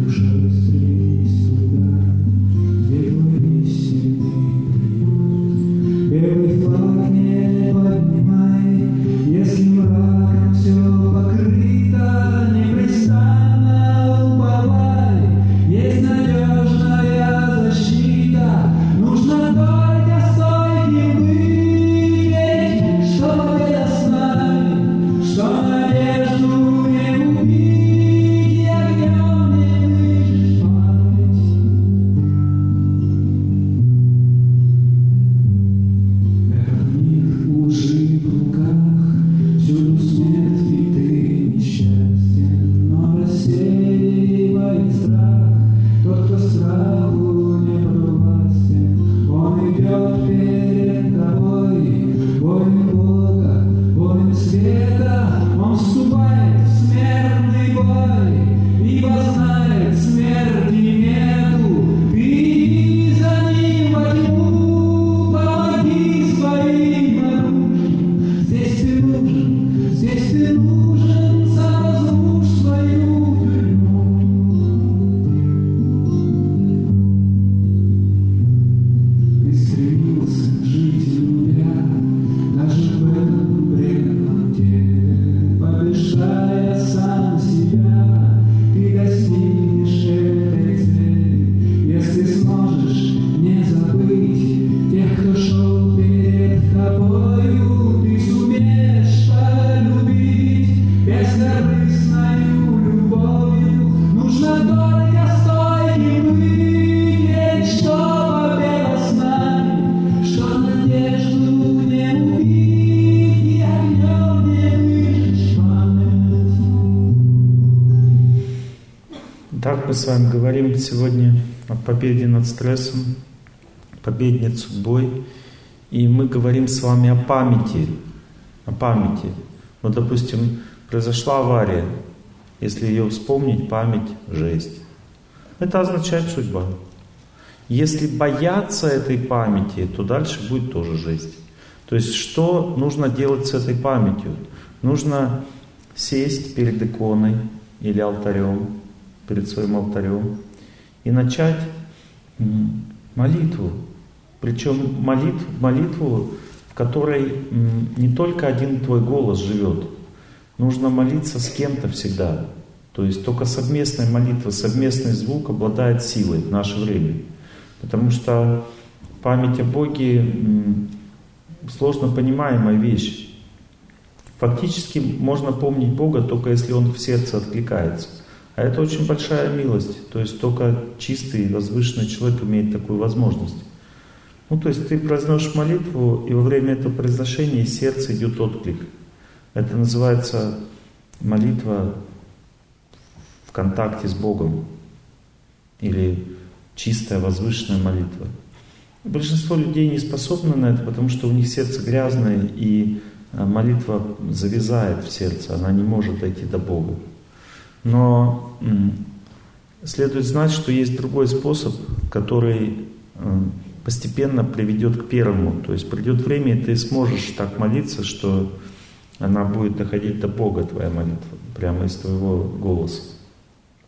Белый флаг не поднимай, если мраком все покрыто, непрестанно уповай, есть надежная защита, нужно только стойким быть, что победа с нами, что надежду не убить, и огнем не выжечь память. Этот миг лжи в руках, всюду смерть и ты несчастен, но рассеивает страх, тот, кто страху не подвластен, он идет перед тобой, воин Бога, воин света, он вступает в смертный бой, ибо знает, смерти нету, ты иди за ним во тьму, помоги своим оружием, здесь ты нужен, здесь ты нужен, сам разрушь свою тюрьму. Ты стремился жить и любя, даже в этом бренном теле, побеждая сам себя, ты достигнешь этой цели, если сможешь не забыть тех, кто шел перед тобою, ты сумеешь полюбить бескорыстною любовью, нужно только стойким быть, ведь что победа с нами, что надежду не убить, и огнем не выжечь память. Так мы с вами говорим сегодня о победе над стрессом, победе над судьбой. И мы говорим с вами о памяти. О памяти. Вот, допустим, произошла авария. Если ее вспомнить, память — жесть. Это означает судьба. Если бояться этой памяти, то дальше будет тоже жесть. То есть, что нужно делать с этой памятью? Нужно сесть перед иконой или алтарем, перед своим алтарем, и начать м, молитву. Причем молитву, молитву, в которой м, не только один твой голос живет. Нужно молиться с кем-то всегда. То есть только совместная молитва, совместный звук обладает силой в наше время. Потому что память о Боге м, сложно понимаемая вещь. Фактически можно помнить Бога только если Он в сердце откликается. А это очень большая милость. То есть только чистый, возвышенный человек имеет такую возможность. Ну, то есть ты произносишь молитву, и во время этого произношения из сердца идет отклик. Это называется молитва в контакте с Богом. Или чистая, возвышенная молитва. Большинство людей не способны на это, потому что у них сердце грязное, и молитва завязает в сердце, она не может дойти до Бога. Но м, следует знать, что есть другой способ, который м, постепенно приведет к первому. То есть придет время, и ты сможешь так молиться, что она будет доходить до Бога, твоя молитва, прямо из твоего голоса.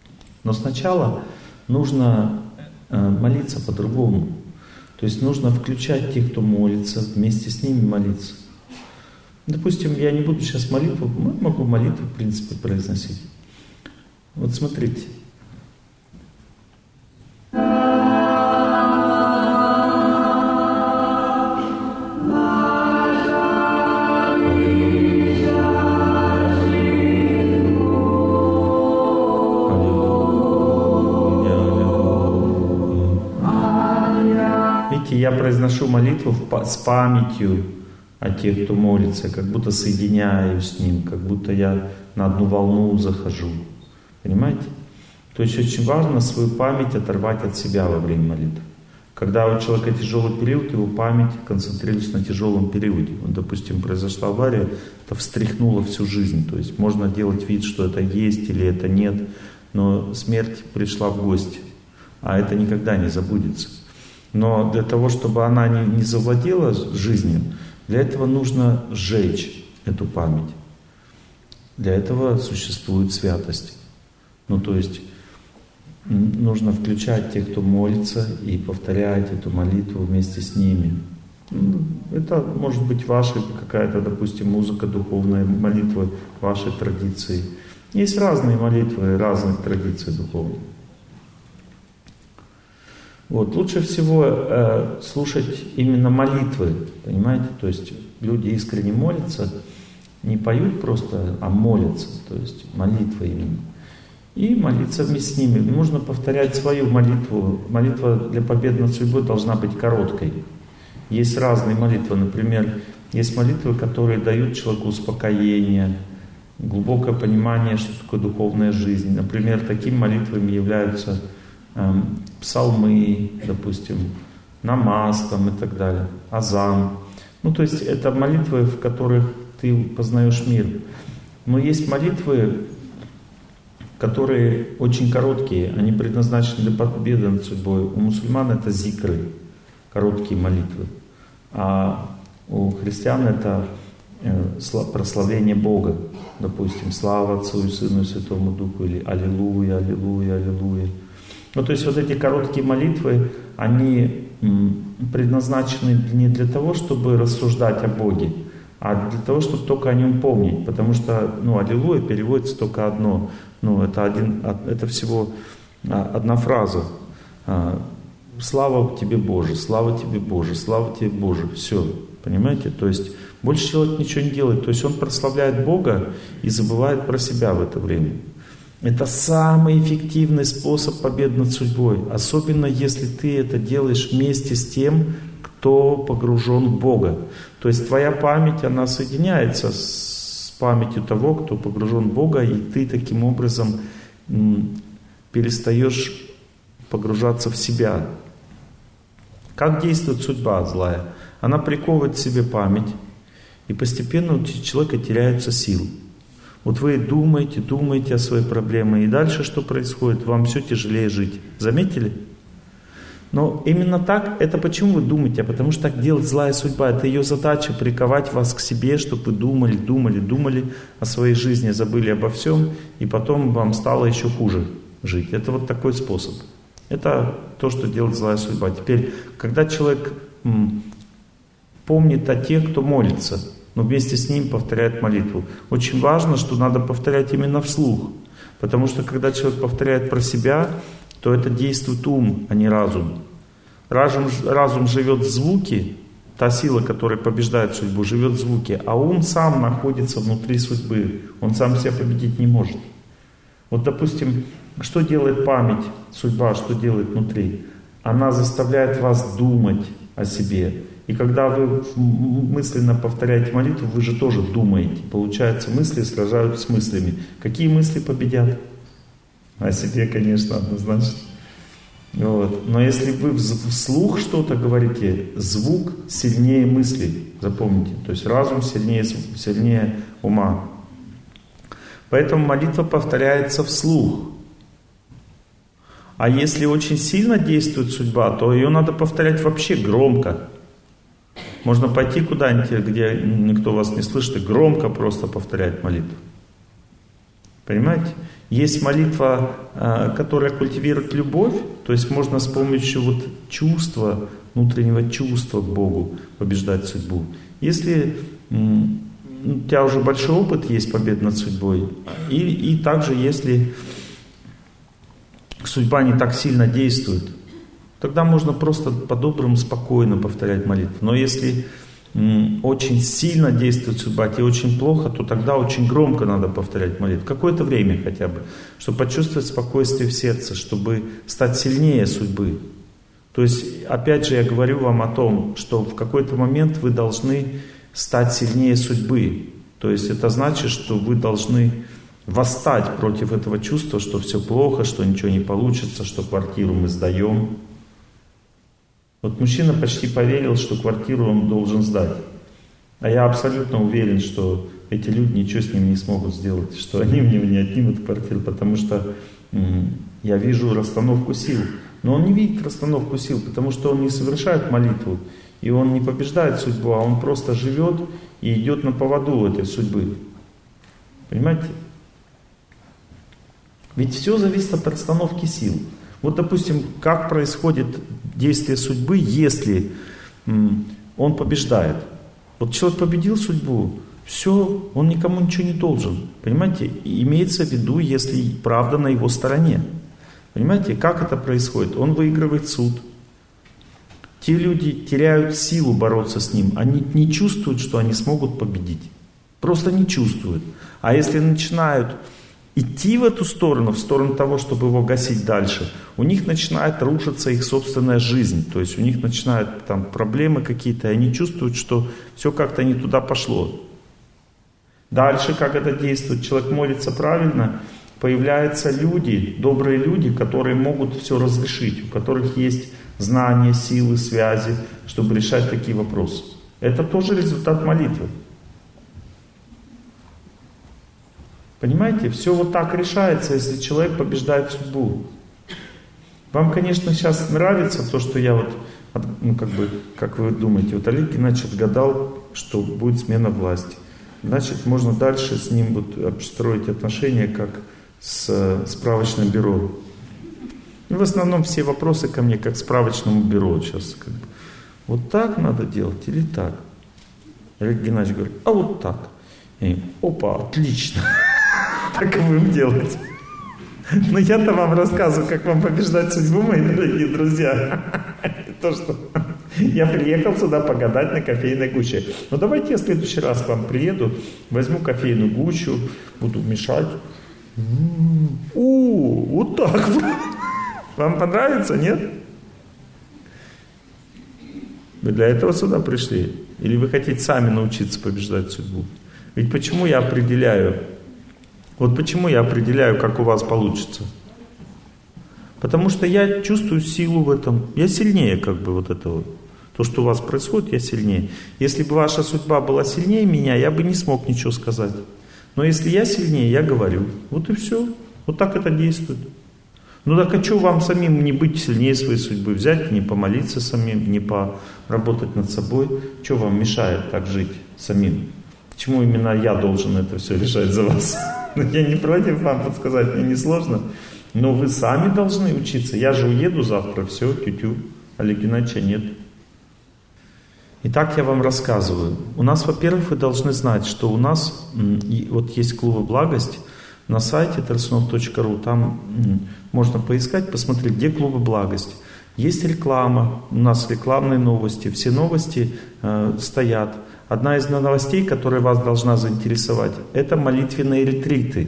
Но сначала нужно молиться по-другому. То есть нужно включать тех, кто молится, вместе с ними молиться. Допустим, я не буду сейчас молитву, могу молитву, в принципе, произносить. Вот смотрите. Видите, я произношу молитву с памятью о тех, кто молится, как будто соединяюсь с ним, как будто я на одну волну захожу. Понимаете? То есть очень важно свою память оторвать от себя во время молитвы. Когда у человека тяжелый период, его память концентрируется на тяжелом периоде. Вот, допустим, произошла авария, это встряхнуло всю жизнь. То есть можно делать вид, что это есть или это нет, но смерть пришла в гости, а это никогда не забудется. Но для того, чтобы она не, не завладела жизнью, для этого нужно сжечь эту память. Для этого существует святость. Ну, то есть нужно включать тех, кто молится, и повторять эту молитву вместе с ними. Это может быть ваша какая-то, допустим, музыка, духовная молитва вашей традиции. Есть разные молитвы, разных традиций духовных. Вот. Лучше всего э, слушать именно молитвы, понимаете? То есть люди искренне молятся, не поют просто, а молятся, то есть молитва именно. И молиться вместе с ними. Нужно повторять свою молитву. Молитва для победы над судьбой должна быть короткой. Есть разные молитвы. Например, есть молитвы, которые дают человеку успокоение, глубокое понимание, что такое духовная жизнь. Например, такими молитвами являются э, псалмы, допустим, намаз там, и так далее, азан. Ну, то есть это молитвы, в которых ты познаешь мир. Но есть молитвы, которые очень короткие, они предназначены для победы над судьбой. У мусульман это зикры, короткие молитвы, а у христиан это прославление Бога, допустим, слава Отцу и Сыну и Святому Духу, или аллилуйя, аллилуйя, аллилуйя. Ну, то есть вот эти короткие молитвы, они предназначены не для того, чтобы рассуждать о Боге, а для того, чтобы только о Нем помнить. Потому что, ну, аллилуйя переводится только одно. Ну, это, один, это всего одна фраза. Слава тебе, Боже, слава тебе, Боже, слава тебе, Боже. Все, понимаете? То есть больше человек ничего не делает. То есть он прославляет Бога и забывает про себя в это время. Это самый эффективный способ победы над судьбой. Особенно если ты это делаешь вместе с тем, кто погружен в Бога. То есть твоя память, она соединяется с памятью того, кто погружен в Бога, и ты таким образом м, перестаешь погружаться в себя. Как действует судьба злая? Она приковывает к себе память, и постепенно у человека теряются силы. Вот вы думаете, думаете о своей проблеме, и дальше что происходит? Вам все тяжелее жить. Заметили? Но именно так, это почему вы думаете? А потому что так делает злая судьба. Это ее задача — приковать вас к себе, чтобы вы думали, думали, думали о своей жизни, забыли обо всем, и потом вам стало еще хуже жить. Это вот такой способ. Это то, что делает злая судьба. Теперь, когда человек м, помнит о тех, кто молится, но вместе с ним повторяет молитву, очень важно, что надо повторять именно вслух. Потому что когда человек повторяет про себя, то это действует ум, а не разум. Разум, разум живет в звуке, та сила, которая побеждает судьбу, живет в звуке, а ум сам находится внутри судьбы, он сам себя победить не может. Вот, допустим, что делает память, судьба, что делает внутри? Она заставляет вас думать о себе. И когда вы мысленно повторяете молитву, вы же тоже думаете. Получается, мысли сражаются с мыслями. Какие мысли победят? О себе, конечно, однозначно. Вот. Но если вы вслух что-то говорите, звук сильнее мысли, запомните. То есть разум сильнее, сильнее ума. Поэтому молитва повторяется вслух. А если очень сильно действует судьба, то ее надо повторять вообще громко. Можно пойти куда-нибудь, где никто вас не слышит, и громко просто повторять молитву. Понимаете? Есть молитва, которая культивирует любовь, то есть можно с помощью вот чувства, внутреннего чувства к Богу побеждать судьбу. Если у тебя уже большой опыт есть побед над судьбой, и, и также если судьба не так сильно действует, тогда можно просто по-доброму, спокойно повторять молитву. Но если м, очень сильно действует судьба, тебе очень плохо, то тогда очень громко надо повторять молитву. Какое-то время хотя бы, чтобы почувствовать спокойствие в сердце, чтобы стать сильнее судьбы. То есть, опять же, я говорю вам о том, что в какой-то момент вы должны стать сильнее судьбы. То есть это значит, что вы должны восстать против этого чувства, что все плохо, что ничего не получится, что квартиру мы сдаем. Вот мужчина почти поверил, что квартиру он должен сдать. А я абсолютно уверен, что эти люди ничего с ним не смогут сделать, что они мне не отнимут квартиру, потому что м- я вижу расстановку сил. Но он не видит расстановку сил, потому что он не совершает молитву, и он не побеждает судьбу, а он просто живет и идет на поводу этой судьбы. Понимаете? Ведь все зависит от расстановки сил. Вот, допустим, как происходит действие судьбы, если м, он побеждает. Вот человек победил судьбу, все, он никому ничего не должен. Понимаете? И имеется в виду, если правда на его стороне. Понимаете, как это происходит? Он выигрывает суд. Те люди теряют силу бороться с ним. Они не чувствуют, что они смогут победить. Просто не чувствуют. А если начинают идти в эту сторону, в сторону того, чтобы его гасить дальше, у них начинает рушиться их собственная жизнь. То есть у них начинают там проблемы какие-то, и они чувствуют, что все как-то не туда пошло. Дальше, как это действует? Человек молится правильно, появляются люди, добрые люди, которые могут все разрешить, у которых есть знания, силы, связи, чтобы решать такие вопросы. Это тоже результат молитвы. Понимаете, все вот так решается, если человек побеждает судьбу. Вам, конечно, сейчас нравится то, что я вот, ну как бы, как вы думаете, вот Олег Геннадьевич отгадал, что будет смена власти. Значит, можно дальше с ним вот строить отношения, как с справочным бюро. И в основном все вопросы ко мне, как к справочному бюро сейчас. Как бы, вот так надо делать или так? Олег Геннадьевич говорит, а вот так. И, опа, отлично. Так и будем делать. Но я-то вам рассказываю, как вам побеждать судьбу, мои дорогие друзья. То, что я приехал сюда погадать на кофейной гуще. Но давайте я в следующий раз к вам приеду, возьму кофейную гущу, буду мешать. У, вот так вот. Вам понравится, нет? Вы для этого сюда пришли? Или вы хотите сами научиться побеждать судьбу? Ведь почему я определяю? Вот почему я определяю, как у вас получится? Потому что я чувствую силу в этом. Я сильнее как бы вот этого. То, что у вас происходит, я сильнее. Если бы ваша судьба была сильнее меня, я бы не смог ничего сказать. Но если я сильнее, я говорю. Вот и все. Вот так это действует. Ну так а что вам самим не быть сильнее своей судьбы? Взять, не помолиться самим, не поработать над собой? Что вам мешает так жить самим? Почему именно я должен это все решать за вас? Я не против вам подсказать, мне не сложно. Но вы сами должны учиться. Я же уеду завтра, все, тю-тю. Олега Геннадьевича нет. Итак, я вам рассказываю. У нас, во-первых, вы должны знать, что у нас вот есть клубы «Благость» на сайте терснов точка ру. Там можно поискать, посмотреть, где клубы «Благость». Есть реклама, у нас рекламные новости. Все новости э, стоят. Одна из новостей, которая вас должна заинтересовать, это молитвенные ретриты.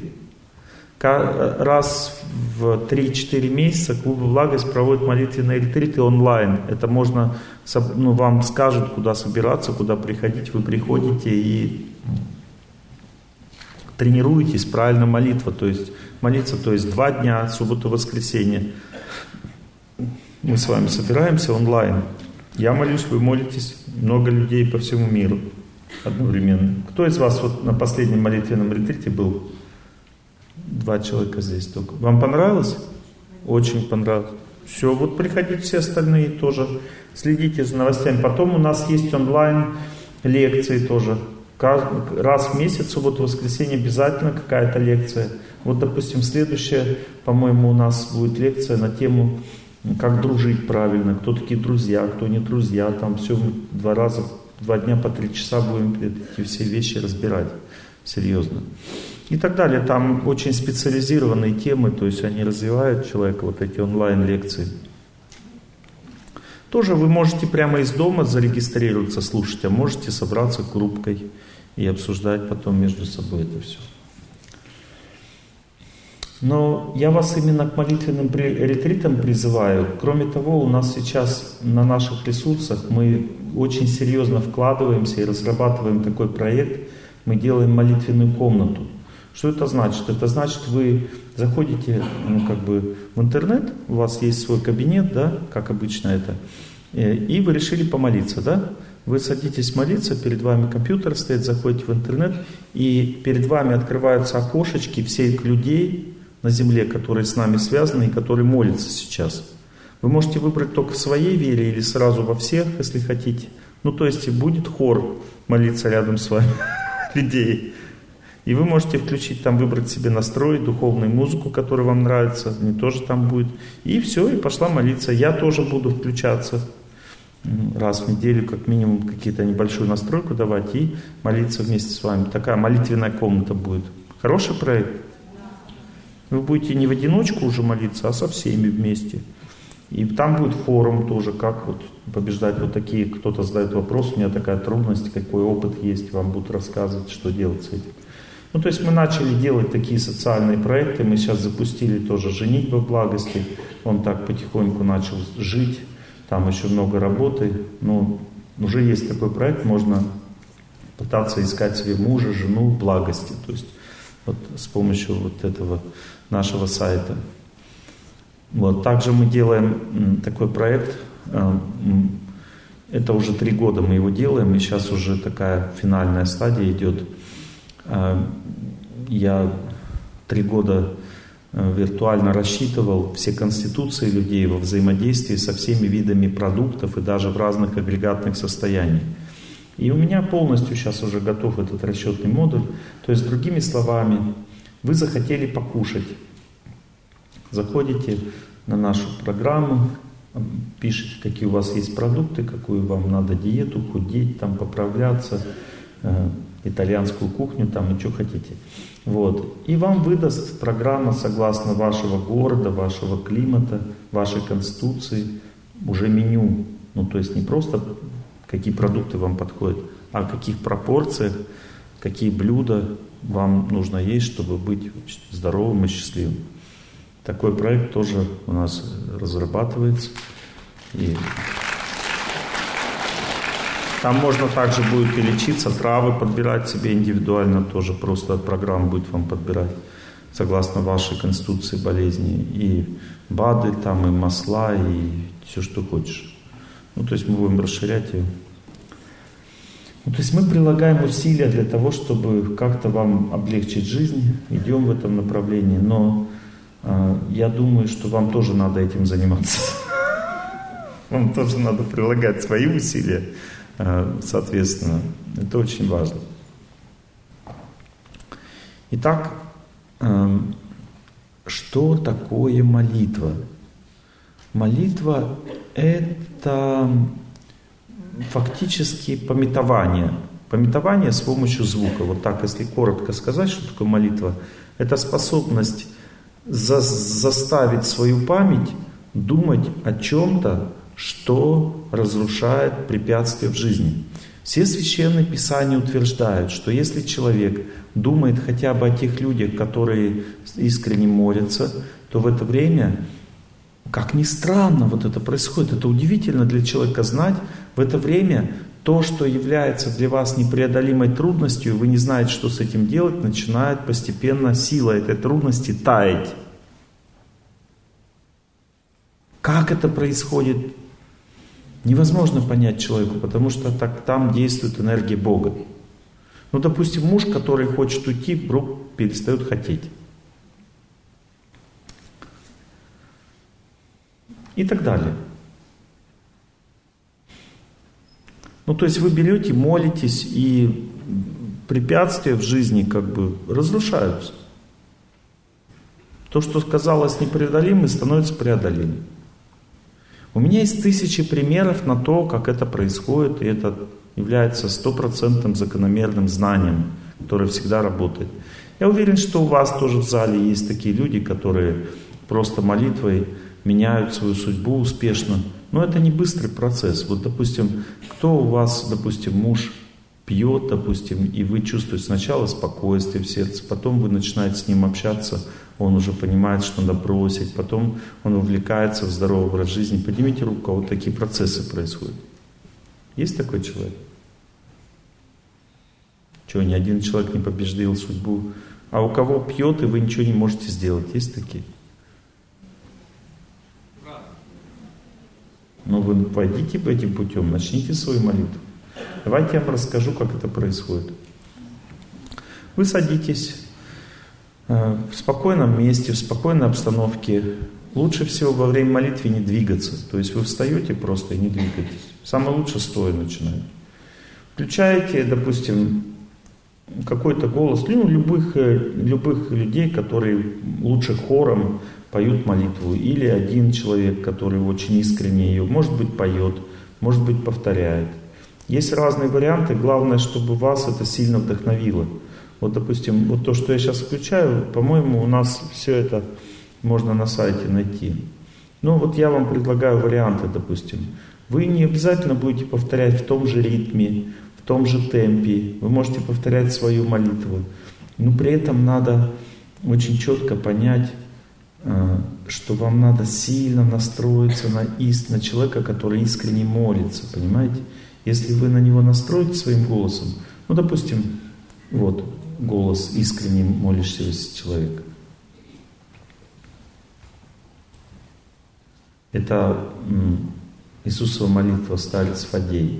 Раз в три-четыре месяца клуб «Благость» проводит молитвенные ретриты онлайн. Это можно, ну, вам скажут, куда собираться, куда приходить. Вы приходите и тренируетесь, правильно молитва. То есть молиться, то есть два дня, суббота-воскресенье. Мы с вами собираемся онлайн. Я молюсь, вы молитесь. Много людей по всему миру одновременно. Кто из вас вот на последнем молитвенном ретрите был? Два человека здесь только. Вам понравилось? Очень понравилось. Все, вот приходите все остальные тоже. Следите за новостями. Потом у нас есть онлайн лекции тоже. раз в месяц, субботу, воскресенье обязательно какая-то лекция. Вот, допустим, следующая, по-моему, у нас будет лекция на тему, как дружить правильно, кто такие друзья, кто не друзья. Там все мы два раза, два дня по три часа будем эти все вещи разбирать серьезно. И так далее. Там очень специализированные темы, то есть они развивают человека, вот эти онлайн-лекции. Тоже вы можете прямо из дома зарегистрироваться, слушать, а можете собраться группкой и обсуждать потом между собой это все. Но я вас именно к молитвенным ретритам призываю. Кроме того, у нас сейчас на наших ресурсах мы очень серьезно вкладываемся и разрабатываем такой проект. Мы делаем молитвенную комнату. Что это значит? Это значит, вы заходите, ну, как бы в интернет, у вас есть свой кабинет, да, как обычно это, и вы решили помолиться, да? Вы садитесь молиться, перед вами компьютер стоит, заходите в интернет, и перед вами открываются окошечки всех людей на земле, которые с нами связаны и которые молятся сейчас. Вы можете выбрать только в своей вере или сразу во всех, если хотите. Ну, то есть будет хор молиться рядом с вами людей. И вы можете включить там, выбрать себе настрой, духовную музыку, которая вам нравится, не тоже там будет. И все, и пошла молиться. Я тоже буду включаться раз в неделю, как минимум, какие-то небольшую настройку давать и молиться вместе с вами. Такая молитвенная комната будет. Хороший проект? Вы будете не в одиночку уже молиться, а со всеми вместе. И там будет форум тоже, как вот побеждать вот такие, кто-то задает вопрос, у меня такая трудность, какой опыт есть, вам будут рассказывать, что делать с этим. Ну, то есть мы начали делать такие социальные проекты, мы сейчас запустили тоже «Женитьба в благости», он так потихоньку начал жить, там еще много работы, но уже есть такой проект, можно пытаться искать себе мужа, жену в благости, то есть вот с помощью вот этого нашего сайта. Вот. Также мы делаем такой проект, это уже три года мы его делаем, и сейчас уже такая финальная стадия идет. Я три года виртуально рассчитывал все конституции людей во взаимодействии со всеми видами продуктов и даже в разных агрегатных состояниях. И у меня полностью сейчас уже готов этот расчетный модуль. То есть, другими словами, вы захотели покушать. Заходите на нашу программу, пишите, какие у вас есть продукты, какую вам надо диету, худеть, там, поправляться, э, итальянскую кухню, там, и что хотите. Вот. И вам выдаст программа, согласно вашего города, вашего климата, вашей конституции, уже меню. Ну, то есть не просто какие продукты вам подходят, а в каких пропорциях, какие блюда вам нужно есть, чтобы быть здоровым и счастливым. Такой проект тоже у нас разрабатывается. И там можно также будет и лечиться, травы подбирать себе индивидуально, тоже просто от программ будет вам подбирать, согласно вашей конституции болезни. И БАДы, там, и масла, и все, что хочешь. Ну, то есть мы будем расширять ее. Ну, то есть мы прилагаем усилия для того, чтобы как-то вам облегчить жизнь, идем в этом направлении, но э, я думаю, что вам тоже надо этим заниматься. Вам тоже надо прилагать свои усилия, э, соответственно. Это очень важно. Итак, э, что такое молитва? Молитва — это фактически памятование. Памятование с помощью звука. Вот так, если коротко сказать, что такое молитва, это способность за- заставить свою память думать о чем-то, что разрушает препятствия в жизни. Все священные писания утверждают, что если человек думает хотя бы о тех людях, которые искренне молятся, то в это время, как ни странно, вот это происходит. Это удивительно для человека знать. В это время то, что является для вас непреодолимой трудностью, вы не знаете, что с этим делать, начинает постепенно сила этой трудности таять. Как это происходит, невозможно понять человеку, потому что так, там действует энергия Бога. Ну, допустим, муж, который хочет уйти, вдруг перестает хотеть. И так далее. Ну, то есть вы берете, молитесь, и препятствия в жизни как бы разрушаются. То, что казалось непреодолимым, становится преодолимым. У меня есть тысячи примеров на то, как это происходит, и это является стопроцентным закономерным знанием, которое всегда работает. Я уверен, что у вас тоже в зале есть такие люди, которые просто молитвой меняют свою судьбу успешно. Но это не быстрый процесс. Вот, допустим, кто у вас, допустим, муж пьет, допустим, и вы чувствуете сначала спокойствие в сердце, потом вы начинаете с ним общаться, он уже понимает, что надо бросить, потом он увлекается в здоровый образ жизни. Поднимите руку, у кого такие процессы происходят. Есть такой человек? Что, ни один человек не побеждал судьбу? А у кого пьет, и вы ничего не можете сделать? Есть такие? Ну вы пойдите по этим путем, начните свою молитву. Давайте я вам расскажу, как это происходит. Вы садитесь э, в спокойном месте, в спокойной обстановке. Лучше всего во время молитвы не двигаться. То есть вы встаете просто и не двигаетесь. Самое лучшее стоя начинать. Включаете, допустим, какой-то голос, ну, любых, любых людей, которые лучше хором поют молитву. Или один человек, который очень искренне ее, может быть, поет, может быть, повторяет. Есть разные варианты, главное, чтобы вас это сильно вдохновило. Вот, допустим, вот то, что я сейчас включаю, по-моему, у нас все это можно на сайте найти. Ну, вот я вам предлагаю варианты, допустим. Вы не обязательно будете повторять в том же ритме, в том же темпе. Вы можете повторять свою молитву. Но при этом надо очень четко понять, что вам надо сильно настроиться на, ист, на человека, который искренне молится, понимаете? Если вы на него настроите своим голосом, ну, допустим, вот голос искренне молящегося человека. Это м, Иисусова молитва «Старец Фадей».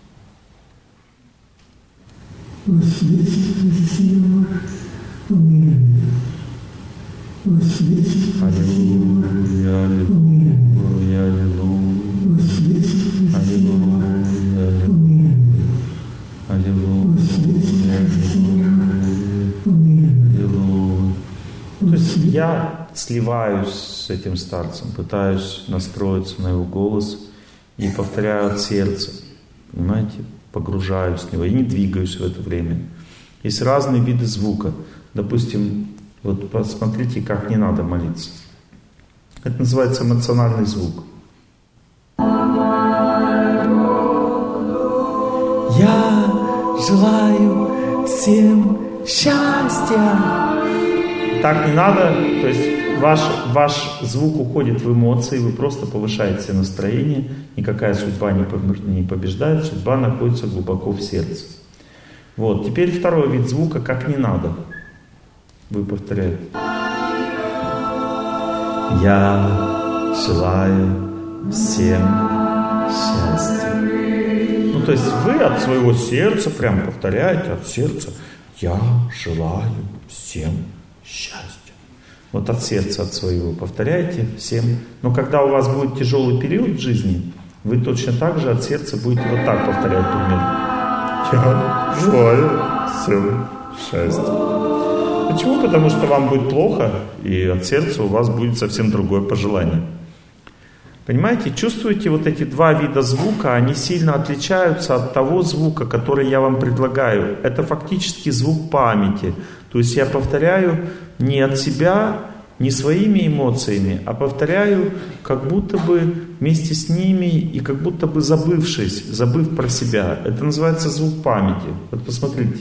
Аллилуйя, аллилуйя, аллилуйя, аллилуйя, аллилуйя, аллилуйя. То есть я сливаюсь с этим старцем, пытаюсь настроиться на его голос и повторяю от сердца, понимаете, погружаюсь в него и не двигаюсь в это время. Есть разные виды звука. Допустим, вот посмотрите, как не надо молиться. Это называется эмоциональный звук. Я желаю всем счастья. Так не надо, то есть ваш, ваш звук уходит в эмоции, вы просто повышаете настроение, никакая судьба не побеждает, судьба находится глубоко в сердце. Вот, теперь второй вид звука, как не надо. Вы повторяете. Я желаю всем счастья. Ну, то есть вы от своего сердца прям повторяете, от сердца. Я желаю всем счастья. Вот от сердца, от своего повторяйте всем. Но когда у вас будет тяжелый период в жизни, вы точно так же от сердца будете вот так повторять примерно. Я желаю всем счастья. Почему? Потому что вам будет плохо, и от сердца у вас будет совсем другое пожелание. Понимаете, чувствуете вот эти два вида звука, они сильно отличаются от того звука, который я вам предлагаю. Это фактически звук памяти. То есть я повторяю не от себя, не своими эмоциями, а повторяю как будто бы вместе с ними и как будто бы забывшись, забыв про себя. Это называется звук памяти. Вот посмотрите.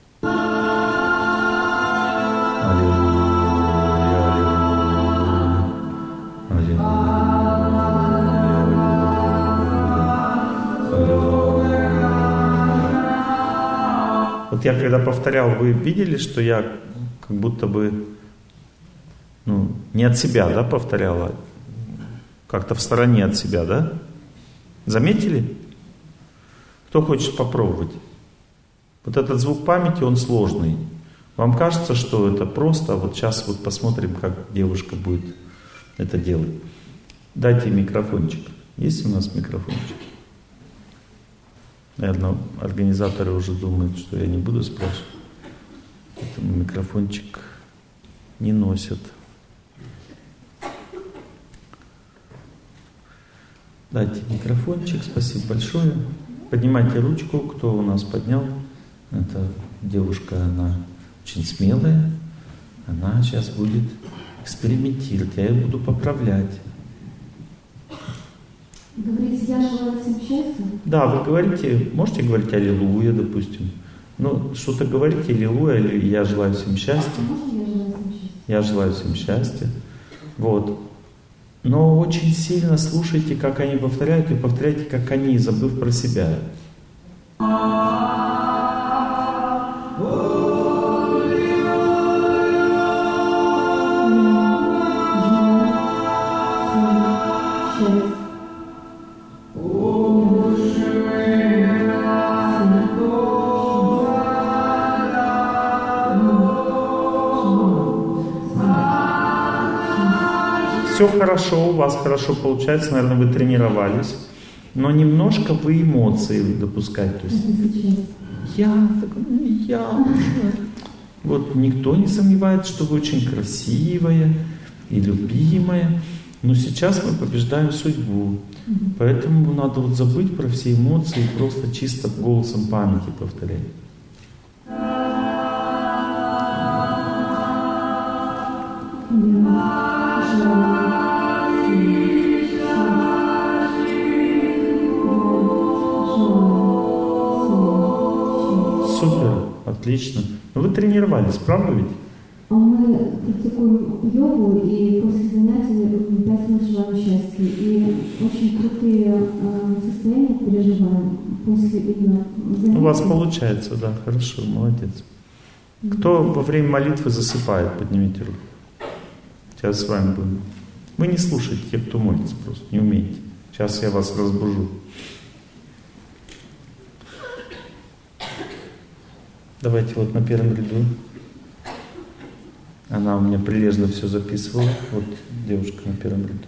Вот я когда повторял, вы видели, что я как будто бы ну, не от себя, да, повторял, а как-то в стороне от себя, да? Заметили? Кто хочет попробовать? Вот этот звук памяти, он сложный. Вам кажется, что это просто, а вот сейчас вот посмотрим, как девушка будет это делать. Дайте микрофончик. Есть у нас микрофончик? Наверное, организаторы уже думают, что я не буду спрашивать. Поэтому микрофончик не носят. Дайте микрофончик, спасибо большое. Поднимайте ручку, кто у нас поднял. Это девушка, она очень смелая. Она сейчас будет экспериментировать, я ее буду поправлять. Говорите, я желаю всем счастья? Да, вы говорите, можете говорить аллилуйя, допустим. Ну, что-то говорите, аллилуйя, или я желаю всем счастья. Можно я желаю всем счастья? Я желаю всем счастья. Вот. Но очень сильно слушайте, как они повторяют, и повторяйте, как они, забыв про себя. Все хорошо, у вас хорошо получается, наверное, вы тренировались, но немножко вы эмоции допускать. То есть я, я, вот никто не сомневается, что вы очень красивая и любимая, но сейчас мы побеждаем судьбу, поэтому надо вот забыть про все эмоции и просто чисто голосом памяти повторять. Супер, отлично. Но вы тренировались, правда ведь? Мы практикуем йогу, и после занятий пять минут желаем счастья. И очень крутые состояния переживаем после именно занятий. У вас получается, да, хорошо, молодец. Кто во время молитвы засыпает, поднимите руку. Сейчас с вами будем. Вы не слушайте тех, кто молится, просто не умеете. Сейчас я вас разбужу. Давайте вот на первом ряду. Она у меня прилежно все записывала. Вот девушка на первом ряду.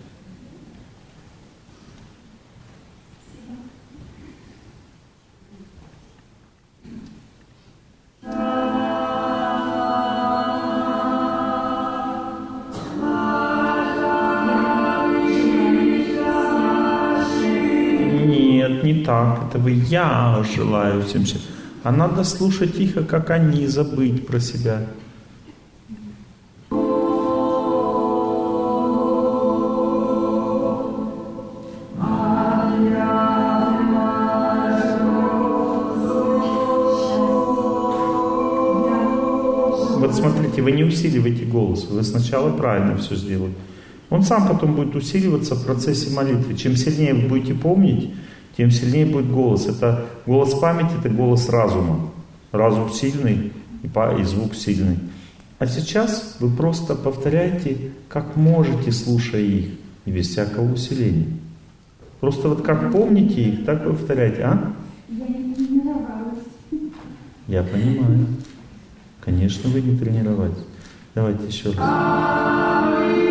Нет, не так. Это вы я желаю всем счастья. А надо слушать тихо, как они, забыть про себя. Вот смотрите, вы не усиливаете голос, вы сначала правильно все сделали. Он сам потом будет усиливаться в процессе молитвы. Чем сильнее вы будете помнить, тем сильнее будет голос. Это голос памяти, это голос разума. Разум сильный и звук сильный. А сейчас вы просто повторяйте, как можете, слушая их, и без всякого усиления. Просто вот как помните их, так повторяйте, а? Я не тренировалась. Я понимаю. Конечно, вы не тренировались. Давайте еще раз.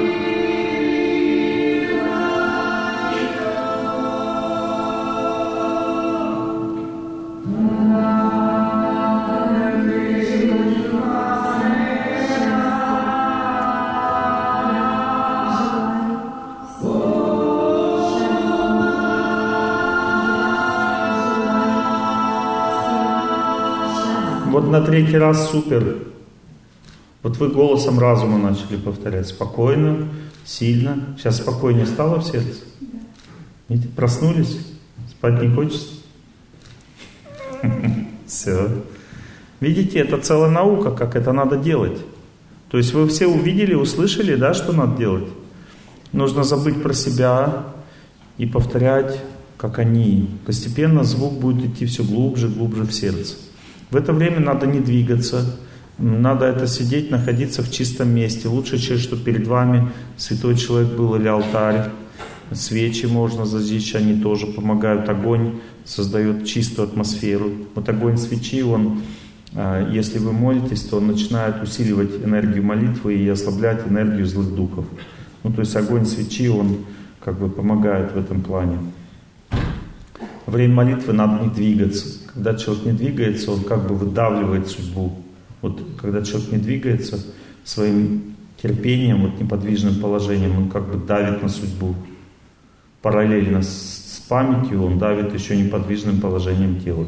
Вот на третий раз супер. Вот вы голосом разума начали повторять. Спокойно, сильно. Сейчас спокойнее стало в сердце? Видите, проснулись? Спать не хочется? Все. Видите, это целая наука, как это надо делать. То есть вы все увидели, услышали, да, что надо делать? Нужно забыть про себя и повторять, как они. Постепенно звук будет идти все глубже, глубже в сердце. В это время надо не двигаться, надо это сидеть, находиться в чистом месте. Лучше, чтобы перед вами святой человек был или алтарь. Свечи можно зажечь, они тоже помогают. Огонь создает чистую атмосферу. Вот огонь свечи, он, если вы молитесь, то он начинает усиливать энергию молитвы и ослаблять энергию злых духов. Ну, то есть огонь свечи, он как бы помогает в этом плане. во время молитвы надо не двигаться. Когда человек не двигается, он как бы выдавливает судьбу. Вот когда человек не двигается своим терпением, вот неподвижным положением, он как бы давит на судьбу. Параллельно с памятью он давит еще неподвижным положением тела.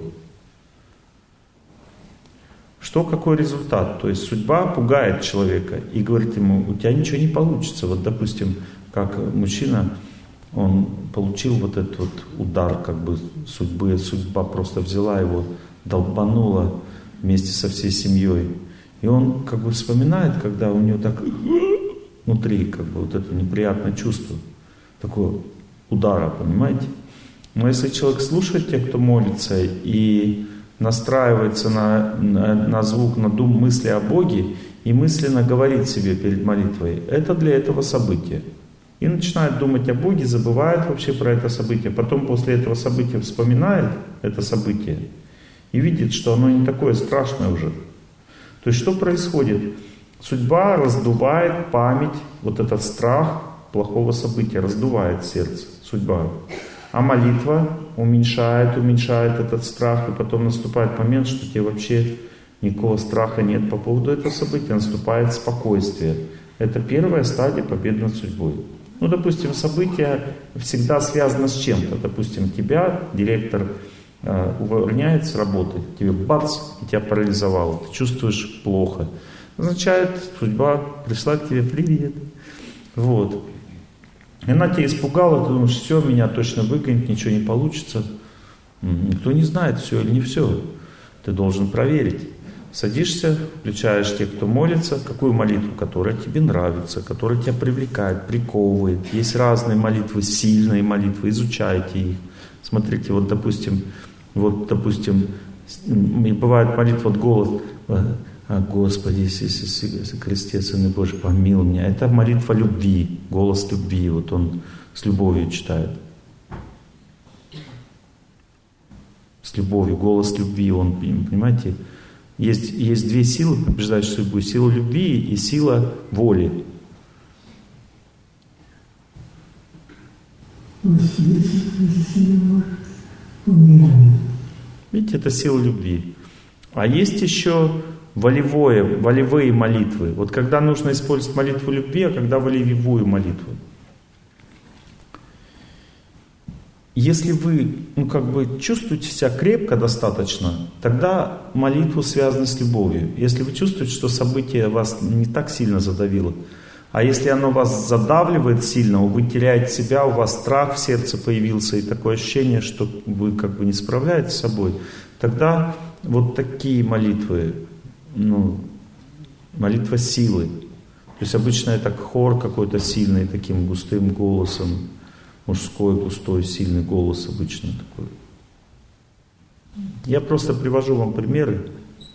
Что, какой результат? То есть судьба пугает человека и говорит ему: у тебя ничего не получится. Вот, допустим, как мужчина, он получил вот этот вот удар как бы судьбы, судьба просто взяла его, долбанула вместе со всей семьей. И он как бы вспоминает, когда у него так внутри как бы вот это неприятное чувство, такое удара, понимаете? Но если человек слушает тех, кто молится, и настраивается на, на, на звук, на дум мысли о Боге, и мысленно говорит себе перед молитвой, это для этого события. И начинает думать о Боге, забывает вообще про это событие. Потом после этого события вспоминает это событие и видит, что оно не такое страшное уже. То есть что происходит? Судьба раздувает память, вот этот страх плохого события, раздувает сердце, судьба. А молитва уменьшает, уменьшает этот страх, и потом наступает момент, что тебе вообще никакого страха нет по поводу этого события, наступает спокойствие. Это первая стадия победы над судьбой. Ну, допустим, событие всегда связано с чем-то. Допустим, тебя директор э, увольняет с работы, тебе бац, и тебя парализовало, ты чувствуешь плохо. Означает, судьба пришла к тебе, привет. Вот. И она тебя испугала, ты думаешь, все, меня точно выгонят, ничего не получится. Никто не знает, все или не все. Ты должен проверить. Садишься, включаешь тех, кто молится, какую молитву, которая тебе нравится, которая тебя привлекает, приковывает. Есть разные молитвы, сильные молитвы, изучайте их. Смотрите, вот допустим, вот допустим, бывает молитва, вот голос, Господи, Иисусе Христе, Сыне Божий, помилуй меня. Это молитва любви, голос любви, вот он с любовью читает. С любовью, голос любви, он, понимаете, Есть, есть две силы, побеждающие судьбу. Сила любви и сила воли. Видите, это сила любви. А есть еще волевое, волевые молитвы. Вот когда нужно использовать молитву любви, а когда волевую молитву. Если вы, ну, как бы чувствуете себя крепко достаточно, тогда молитву связаны с любовью. Если вы чувствуете, что событие вас не так сильно задавило, а если оно вас задавливает сильно, вы теряете себя, у вас страх в сердце появился и такое ощущение, что вы как бы не справляетесь с собой, тогда вот такие молитвы, ну, молитва силы. То есть обычно это хор какой-то сильный, таким густым голосом. Мужской, густой, сильный голос обычно такой. Я просто привожу вам примеры.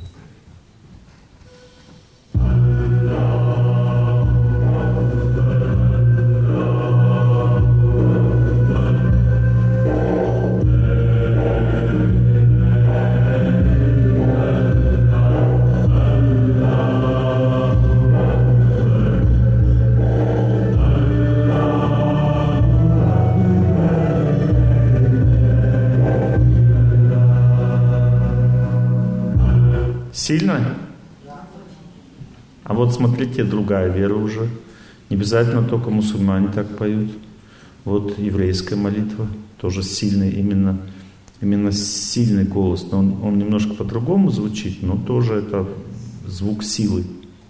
Сильно? А вот смотрите, другая вера уже. Не обязательно только мусульмане так поют. Вот еврейская молитва, тоже сильный, именно, именно сильный голос. Но он, он немножко по-другому звучит, но тоже это звук силы.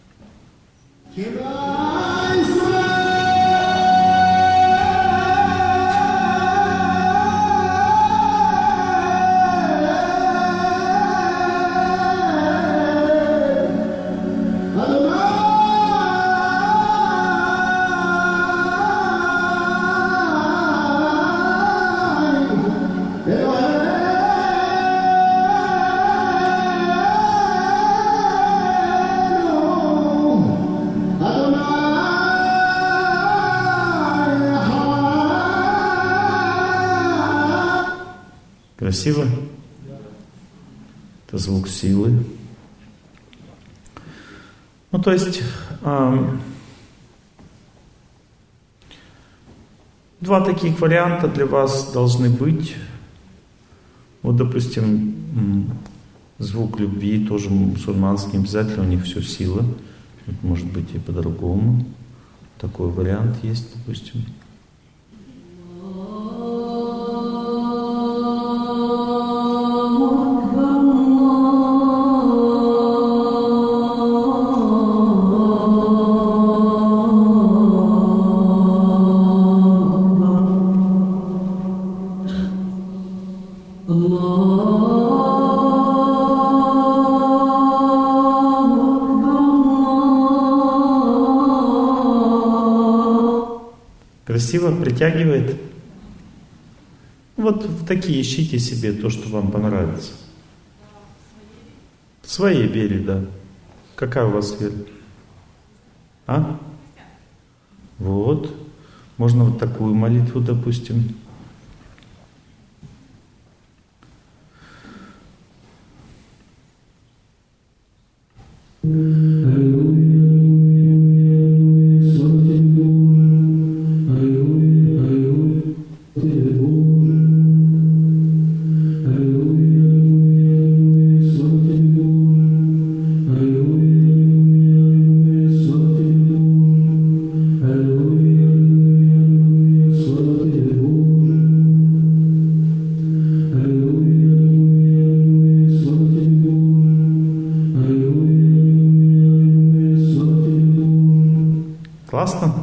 Красиво? Это звук силы. Ну, то есть, эм, два таких варианта для вас должны быть. Вот, допустим, звук любви тоже мусульманский, не обязательно у них все сила. Может быть и по-другому. Такой вариант есть, допустим. Красиво, притягивает. Вот такие ищите себе то, что вам понравится. В своей вере, да. Какая у вас вера? А? Вот. Можно вот такую молитву, допустим. Классно?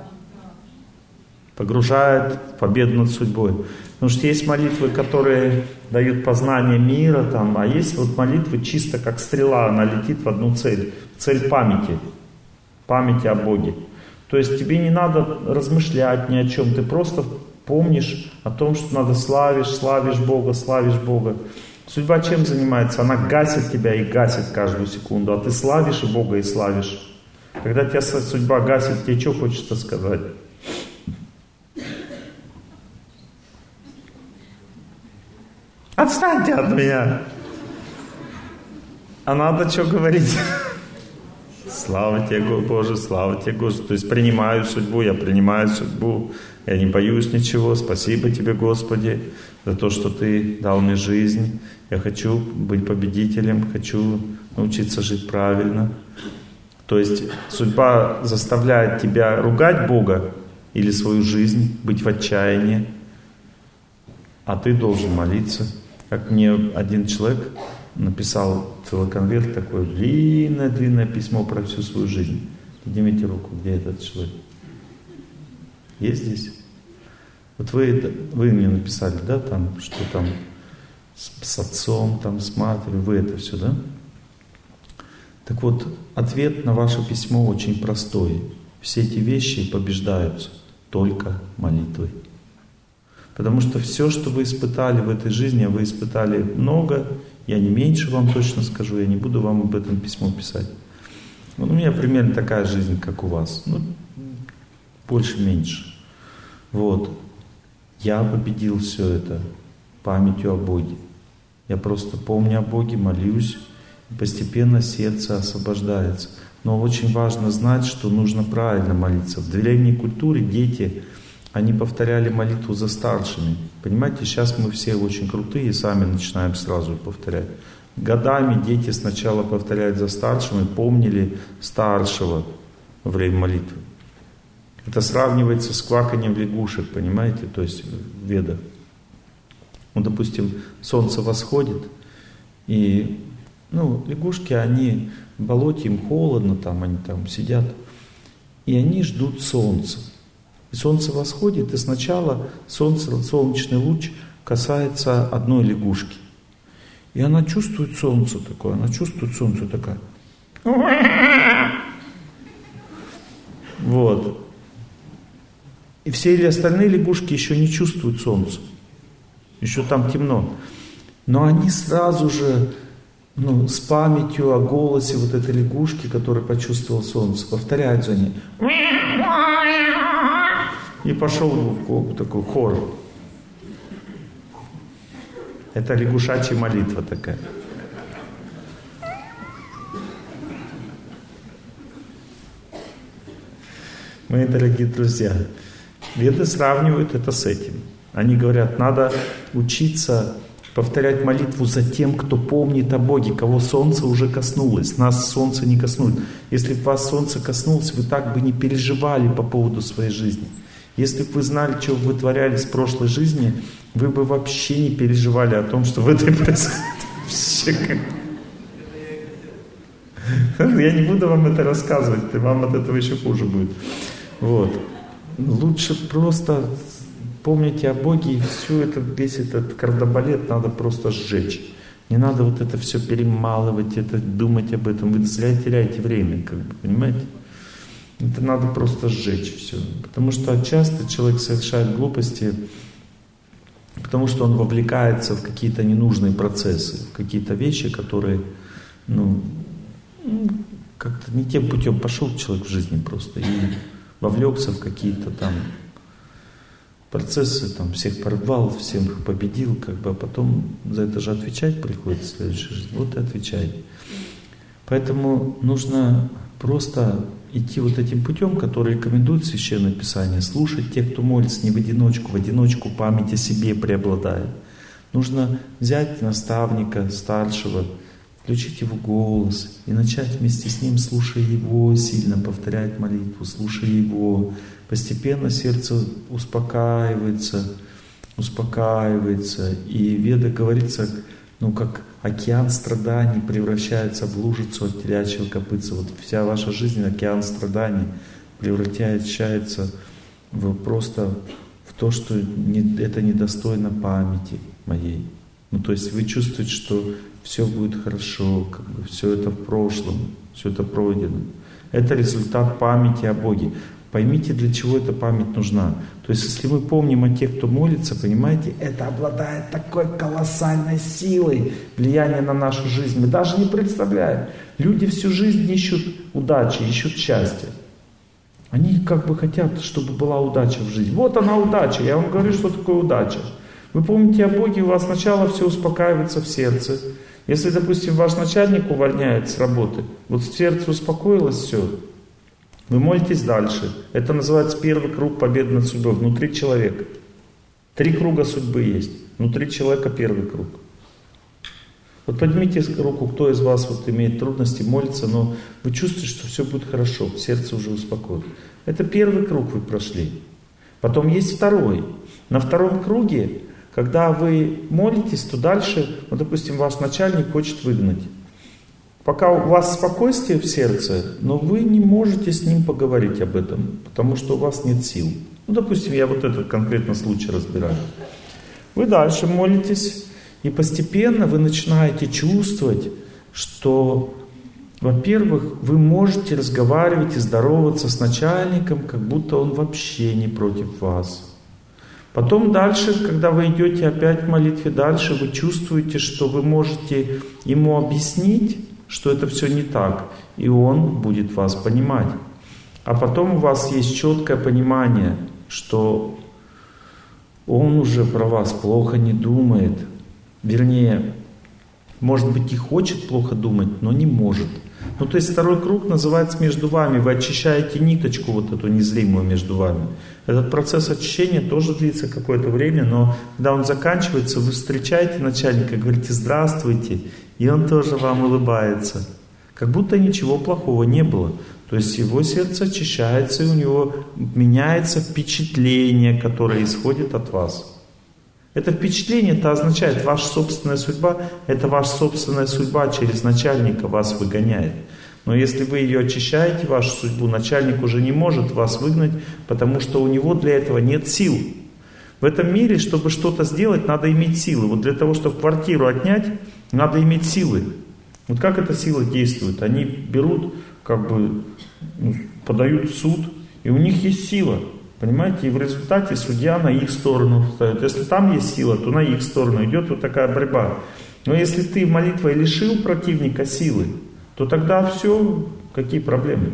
Погружает в победу над судьбой. Потому что есть молитвы, которые дают познание мира, там, а есть вот молитвы чисто как стрела, она летит в одну цель. Цель памяти. Памяти о Боге. То есть тебе не надо размышлять ни о чем, ты просто помнишь о том, что надо славишь, славишь Бога, славишь Бога. Судьба чем занимается? Она гасит тебя и гасит каждую секунду, а ты славишь и Бога, и славишь. Когда тебя судьба гасит, тебе что хочется сказать? Отстаньте от меня! А надо что говорить? Слава тебе, Боже, слава тебе, Господи. То есть принимаю судьбу, я принимаю судьбу. Я не боюсь ничего. Спасибо тебе, Господи, за то, что ты дал мне жизнь. Я хочу быть победителем, хочу научиться жить правильно. То есть судьба заставляет тебя ругать Бога или свою жизнь, быть в отчаянии, а ты должен молиться. Как мне один человек написал целый конверт, такое длинное-длинное письмо про всю свою жизнь. Поднимите руку, где этот человек? Есть здесь? Вот вы, вы мне написали, да, там, что там с, с отцом, там, с матерью, вы это все, да? Так вот, ответ на ваше письмо очень простой. Все эти вещи побеждаются только молитвой. Потому что все, что вы испытали в этой жизни, вы испытали много, я не меньше вам точно скажу, я не буду вам об этом письмо писать. Вот у меня примерно такая жизнь, как у вас. Ну, больше-меньше. Вот. Я победил все это памятью о Боге. Я просто помню о Боге, молюсь, и постепенно сердце освобождается. Но очень важно знать, что нужно правильно молиться. В древней культуре дети, они повторяли молитву за старшими. Понимаете, сейчас мы все очень крутые и сами начинаем сразу повторять. Годами дети сначала повторяют за старшими, помнили старшего во время молитвы. Это сравнивается с кваканием лягушек, понимаете, то есть в ведах. Ну, допустим, солнце восходит, и ну, лягушки, они в болоте, им холодно, там они там сидят, и они ждут солнца. И солнце восходит, и сначала солнце, солнечный луч касается одной лягушки. И она чувствует солнце такое, она чувствует солнце такое. Вот. И все остальные лягушки еще не чувствуют солнца. Еще там темно. Но они сразу же, ну, с памятью о голосе вот этой лягушки, которая почувствовала солнце, повторяют за ней. И пошел такой хор. Это лягушачья молитва такая. Мои дорогие друзья, веды сравнивают это с этим. Они говорят, надо учиться повторять молитву за тем, кто помнит о Боге, кого солнце уже коснулось. Нас солнце не коснулось. Если бы вас солнце коснулось, вы так бы не переживали по поводу своей жизни. Если бы вы знали, что вы вытворяли с прошлой жизни, вы бы вообще не переживали о том, что в этой происходит. Я не буду вам это рассказывать, вам от этого еще хуже будет. Вот. Лучше просто помните о Боге, и все это, весь этот кардебалет надо просто сжечь. Не надо вот это все перемалывать, это, думать об этом. Вы зря теряете время, как бы, понимаете? Это надо просто сжечь все. Потому что часто человек совершает глупости, потому что он вовлекается в какие-то ненужные процессы, в какие-то вещи, которые, ну, как-то не тем путем пошел человек в жизни просто и вовлекся в какие-то там процессы, там, всех порвал, всех победил, как бы, а потом за это же отвечать приходится в следующей жизни. Вот и отвечайте. Поэтому нужно просто идти вот этим путем, который рекомендует Священное Писание, слушать тех, кто молится не в одиночку, в одиночку память о себе преобладает. Нужно взять наставника старшего, включить его голос и начать вместе с ним, слушая его, сильно повторять молитву, слушая его. Постепенно сердце успокаивается, успокаивается. И в Ведах говорится, ну как океан страданий превращается в лужицу от телячьего копытца. Вот вся ваша жизнь, океан страданий, превращается в просто в то, что не, это недостойно памяти моей. Ну то есть вы чувствуете, что все будет хорошо, как бы все это в прошлом, все это пройдено. Это результат памяти о Боге. Поймите, для чего эта память нужна. То есть, если мы помним о тех, кто молится, понимаете, это обладает такой колоссальной силой влияния на нашу жизнь. Мы даже не представляем. Люди всю жизнь ищут удачи, ищут счастья. Они как бы хотят, чтобы была удача в жизни. Вот она удача. Я вам говорю, что такое удача. Вы помните о Боге, у вас сначала все успокаивается в сердце. Если, допустим, ваш начальник увольняет с работы, вот в сердце успокоилось все, вы молитесь дальше. Это называется первый круг победы над судьбой внутри человека. Три круга судьбы есть. Внутри человека первый круг. Вот поднимите руку, кто из вас вот имеет трудности, молится, но вы чувствуете, что все будет хорошо, сердце уже успокоилось. Это первый круг вы прошли. Потом есть второй. На втором круге, когда вы молитесь, то дальше, вот, допустим, ваш начальник хочет выгнать. Пока у вас спокойствие в сердце, но вы не можете с ним поговорить об этом, потому что у вас нет сил. Ну, допустим, я вот этот конкретно случай разбираю. Вы дальше молитесь, и постепенно вы начинаете чувствовать, что, во-первых, вы можете разговаривать и здороваться с начальником, как будто он вообще не против вас. Потом дальше, когда вы идете опять в молитве дальше, вы чувствуете, что вы можете ему объяснить, что это все не так, и он будет вас понимать. А потом у вас есть четкое понимание, что он уже про вас плохо не думает. Вернее, может быть и хочет плохо думать, но не может. Ну то есть второй круг называется между вами. Вы очищаете ниточку вот эту незримую между вами. Этот процесс очищения тоже длится какое-то время, но когда он заканчивается, вы встречаете начальника, говорите «здравствуйте», и он тоже вам улыбается. Как будто ничего плохого не было. То есть его сердце очищается, и у него меняется впечатление, которое исходит от вас. Это впечатление, это означает, ваша собственная судьба, это ваша собственная судьба через начальника вас выгоняет. Но если вы ее очищаете, вашу судьбу, начальник уже не может вас выгнать, потому что у него для этого нет сил. В этом мире, чтобы что-то сделать, надо иметь силы. Вот для того, чтобы квартиру отнять, надо иметь силы. Вот как эта сила действует? Они берут, как бы, ну, подают в суд, и у них есть сила. Понимаете? И в результате судья на их сторону встает. Если там есть сила, то на их сторону идет вот такая борьба. Но если ты молитвой лишил противника силы, то тогда все, какие проблемы?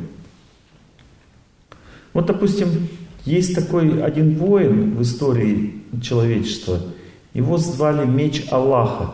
Вот, допустим, есть такой один воин в истории человечества. Его звали Меч Аллаха.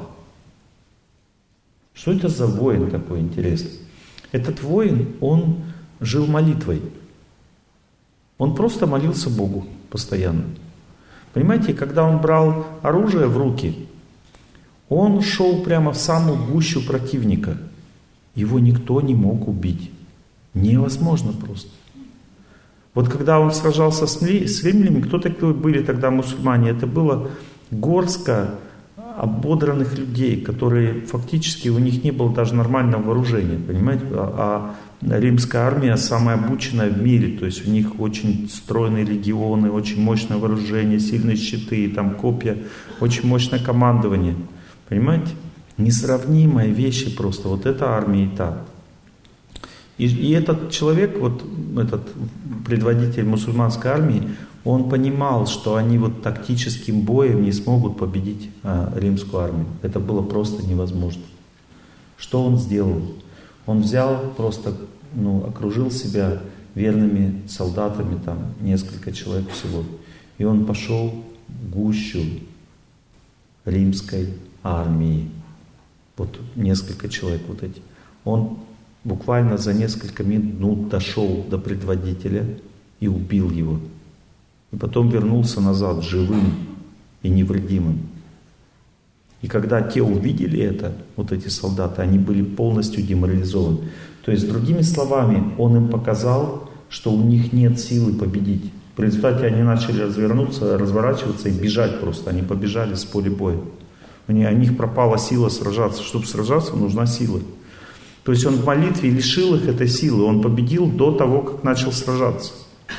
Что это за воин такой интересный? Этот воин, он жил молитвой. Он просто молился Богу постоянно. Понимаете, когда он брал оружие в руки, Он шел прямо в самую гущу противника. Его никто не мог убить. Невозможно просто. Вот когда он сражался с римлянами, кто такие были тогда мусульмане? Это было горстка ободранных людей, которые фактически, у них не было даже нормального вооружения, понимаете? А, а римская армия самая обученная в мире, то есть у них очень стройные легионы, очень мощное вооружение, сильные щиты, там копья, очень мощное командование, понимаете? Несравнимые вещи просто, вот эта армия и та. И, и этот человек, вот этот предводитель мусульманской армии, он понимал, что они вот тактическим боем не смогут победить а, римскую армию. Это было просто невозможно. Что он сделал? Он взял просто, ну, окружил себя верными солдатами, там несколько человек всего. И он пошел в гущу римской армии. Вот несколько человек вот эти. Он буквально за несколько минут дошел до предводителя и убил его. И потом вернулся назад живым и невредимым. И когда те увидели это, вот эти солдаты, они были полностью деморализованы. То есть, другими словами, он им показал, что у них нет силы победить. В результате они начали развернуться, разворачиваться и бежать просто. Они побежали с поля боя. У них пропала сила сражаться. Чтобы сражаться, нужна сила. То есть он в молитве лишил их этой силы. Он победил до того, как начал сражаться.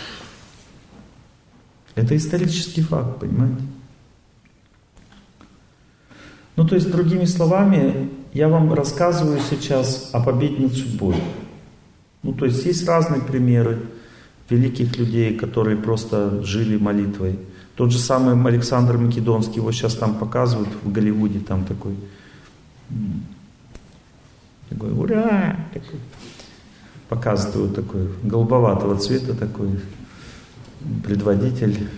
Это исторический факт, понимаете? Ну, то есть, другими словами, я вам рассказываю сейчас о победе над судьбой. Ну, то есть, есть разные примеры великих людей, которые просто жили молитвой. Тот же самый Александр Македонский, его сейчас там показывают в Голливуде, там такой, такой ура, такой, показывают такой, голубоватого цвета такой, предводитель.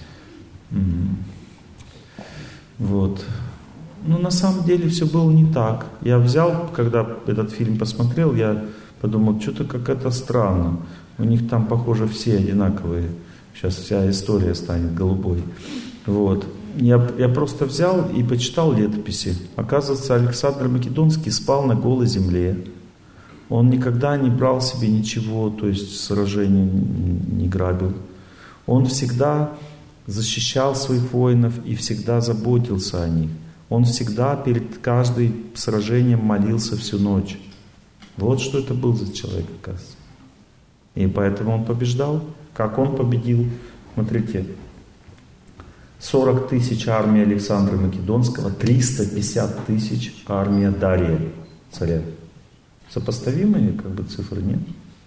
Вот. Но на самом деле все было не так. Я взял, когда этот фильм посмотрел, я подумал, что-то как-то странно. У них там, похоже, все одинаковые. Сейчас вся история станет голубой. Вот. Я, я просто взял и почитал летописи. Оказывается, Александр Македонский спал на голой земле. Он никогда не брал себе ничего, то есть сражений не грабил. Он всегда защищал своих воинов и всегда заботился о них. Он всегда перед каждым сражением молился всю ночь. Вот что это был за человек, оказывается. И поэтому он побеждал. Как он победил? Смотрите. сорок тысяч армия Александра Македонского, триста пятьдесят тысяч армия Дария, царя. Сопоставимые как бы цифры, нет?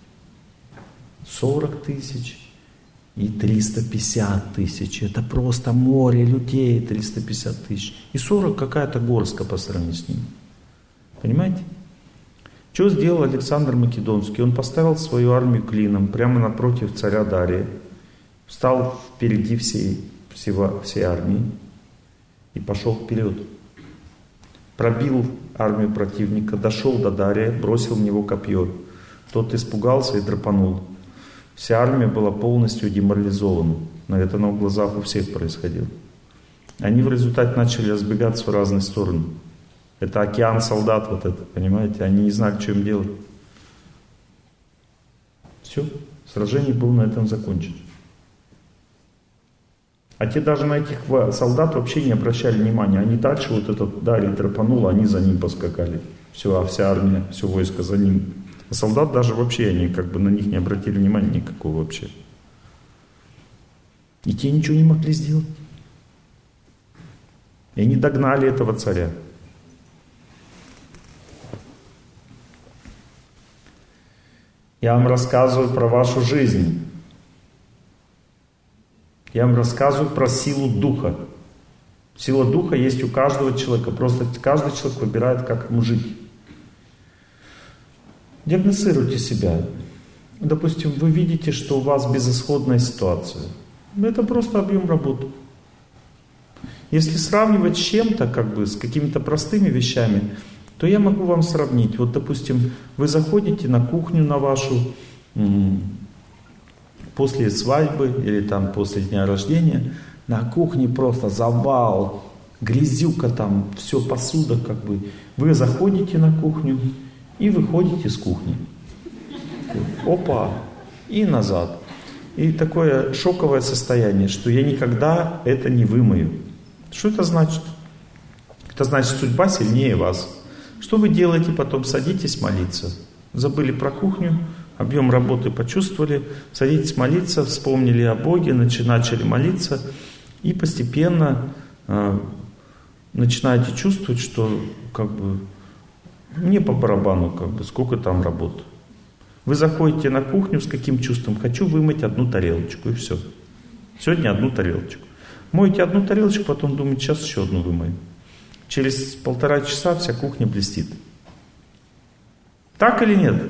сорок тысяч и триста пятьдесят тысяч. Это просто море людей, триста пятьдесят тысяч. И сорок какая-то горстка по сравнению с ним. Понимаете? Что сделал Александр Македонский? Он поставил свою армию клином прямо напротив царя Дария. Встал впереди всей, всего, всей армии и пошел вперед. Пробил армию противника, дошел до Дария, бросил в него копье. Тот испугался и драпанул. Вся армия была полностью деморализована. Но это на глазах у всех происходило. Они в результате начали разбегаться в разные стороны. Это океан солдат, вот это, понимаете? Они не знали, что им делать. Все, сражение было на этом закончено. А те даже на этих солдат вообще не обращали внимания. Они дальше, вот этот Дарий драпанул, они за ним поскакали. Все, а вся армия, все войско за ним. А солдат даже вообще, они как бы на них не обратили внимания никакого вообще. И те ничего не могли сделать. И они догнали этого царя. Я вам рассказываю про вашу жизнь. Я вам рассказываю про силу духа. Сила духа есть у каждого человека. Просто каждый человек выбирает, как ему жить. Диагностируйте себя. Допустим, вы видите, что у вас безысходная ситуация. Это просто объем работы. Если сравнивать с чем-то, как бы с какими-то простыми вещами, то я могу вам сравнить. Вот, допустим, вы заходите на кухню на вашу после свадьбы или там после дня рождения, на кухне просто завал грязюка там, все, посуда как бы. Вы заходите на кухню и выходите с кухни. Опа! И назад. И такое шоковое состояние, что я никогда это не вымою. Что это значит? Это значит, судьба сильнее вас. Что вы делаете потом? Садитесь молиться. Забыли про кухню, объем работы почувствовали, садитесь молиться, вспомнили о Боге, начали молиться, и постепенно э, начинаете чувствовать, что как бы мне по барабану, как бы, сколько там работы. Вы заходите на кухню с каким чувством? Хочу вымыть одну тарелочку, и все. Сегодня одну тарелочку. Моете одну тарелочку, потом думаете, сейчас еще одну вымою. Через полтора часа вся кухня блестит. Так или нет?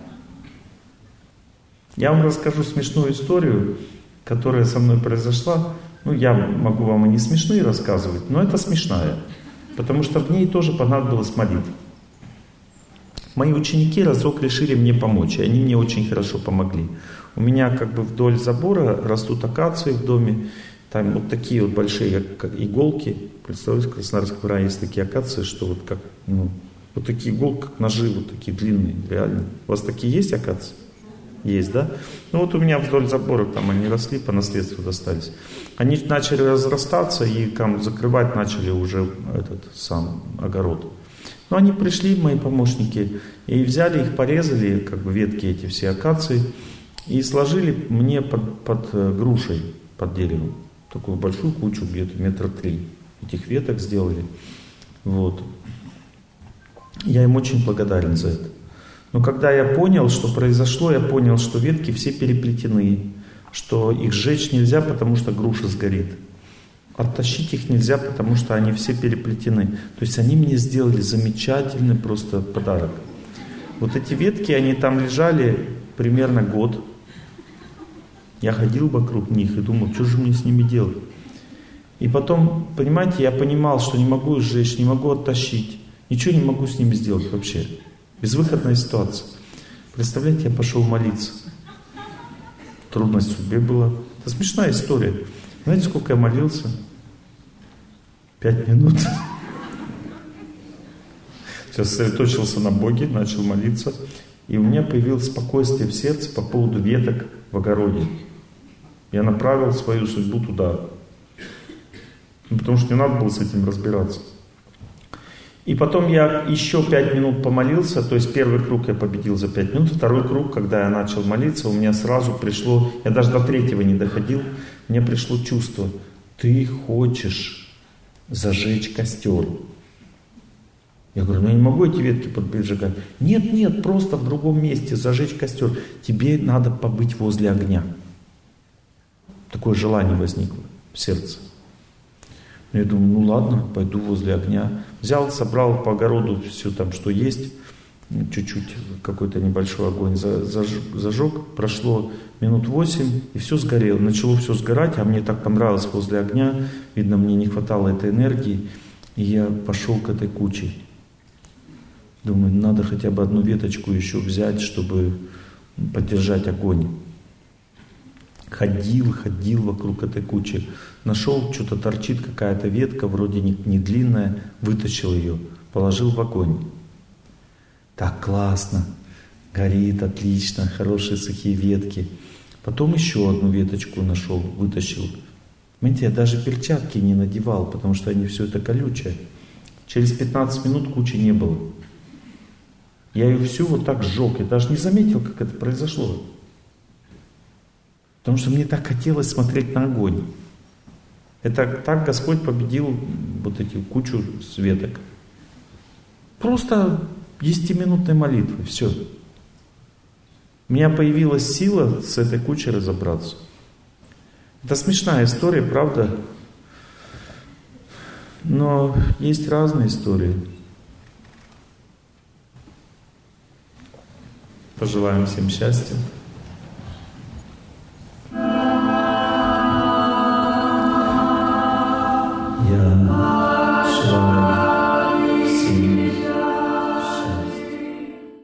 Я вам расскажу смешную историю, которая со мной произошла. Ну, я могу вам и не смешные рассказывать, но это смешная. Потому что в ней тоже понадобилась молитва. Мои ученики разок решили мне помочь, и они мне очень хорошо помогли. У меня как бы вдоль забора растут акации в доме, там вот такие вот большие как иголки. Представляете, в Краснодарском крае есть такие акации, что вот как, ну, вот такие иголки, как ножи, вот такие длинные, реально. У вас такие есть акации? Есть, да? Ну вот у меня вдоль забора там они росли, по наследству достались. Они начали разрастаться и там закрывать начали уже этот сам огород. Но они пришли, мои помощники, и взяли их, порезали, как бы ветки эти все акации, и сложили мне под, под грушей, под деревом. Такую большую кучу, где-то метра три. Этих веток сделали. Вот. Я им очень благодарен за это. Но когда я понял, что произошло, я понял, что ветки все переплетены, что их сжечь нельзя, потому что груша сгорит. Оттащить их нельзя, потому что они все переплетены. То есть они мне сделали замечательный просто подарок. Вот эти ветки, они там лежали примерно год. Я ходил вокруг них и думал, что же мне с ними делать? И потом, понимаете, я понимал, что не могу их сжечь, не могу оттащить. Ничего не могу с ними сделать вообще. Безвыходная ситуация. Представляете, я пошел молиться. Трудность в судьбе была. Это смешная история. Знаете, сколько я молился? Пять минут. Сейчас сосредоточился на Боге, начал молиться. И у меня появилось спокойствие в сердце по поводу веток в огороде. Я направил свою судьбу туда. Ну, потому что не надо было с этим разбираться. И потом я еще пять минут помолился, то есть первый круг я победил за пять минут, второй круг, когда я начал молиться, у меня сразу пришло, я даже до третьего не доходил, мне пришло чувство, ты хочешь зажечь костер. Я говорю, ну я не могу эти ветки поджигать. Нет, нет, просто в другом месте зажечь костер. Тебе надо побыть возле огня. Такое желание возникло в сердце. Я думаю, ну ладно, пойду возле огня. Взял, собрал по огороду все там, что есть. Чуть-чуть какой-то небольшой огонь зажег. Прошло минут восемь, и все сгорело. Начало все сгорать, а мне так понравилось возле огня. Видно, мне не хватало этой энергии. И я пошел к этой куче. Думаю, надо хотя бы одну веточку еще взять, чтобы поддержать огонь. Ходил, ходил вокруг этой кучи. Нашел, что-то торчит какая-то ветка, вроде не, не длинная. Вытащил ее, положил в огонь. Так классно. Горит, отлично, хорошие сухие ветки. Потом еще одну веточку нашел, вытащил. Понимаете, я даже перчатки не надевал, потому что они все это колючее. Через пятнадцать минут кучи не было. Я ее всю вот так сжег. Я даже не заметил, как это произошло. Потому что мне так хотелось смотреть на огонь. Это так Господь победил вот эти кучу веток. Просто десятиминутной молитвой. Все. У меня появилась сила с этой кучей разобраться. Это смешная история, правда? Но есть разные истории. Пожелаем всем счастья. Я желаю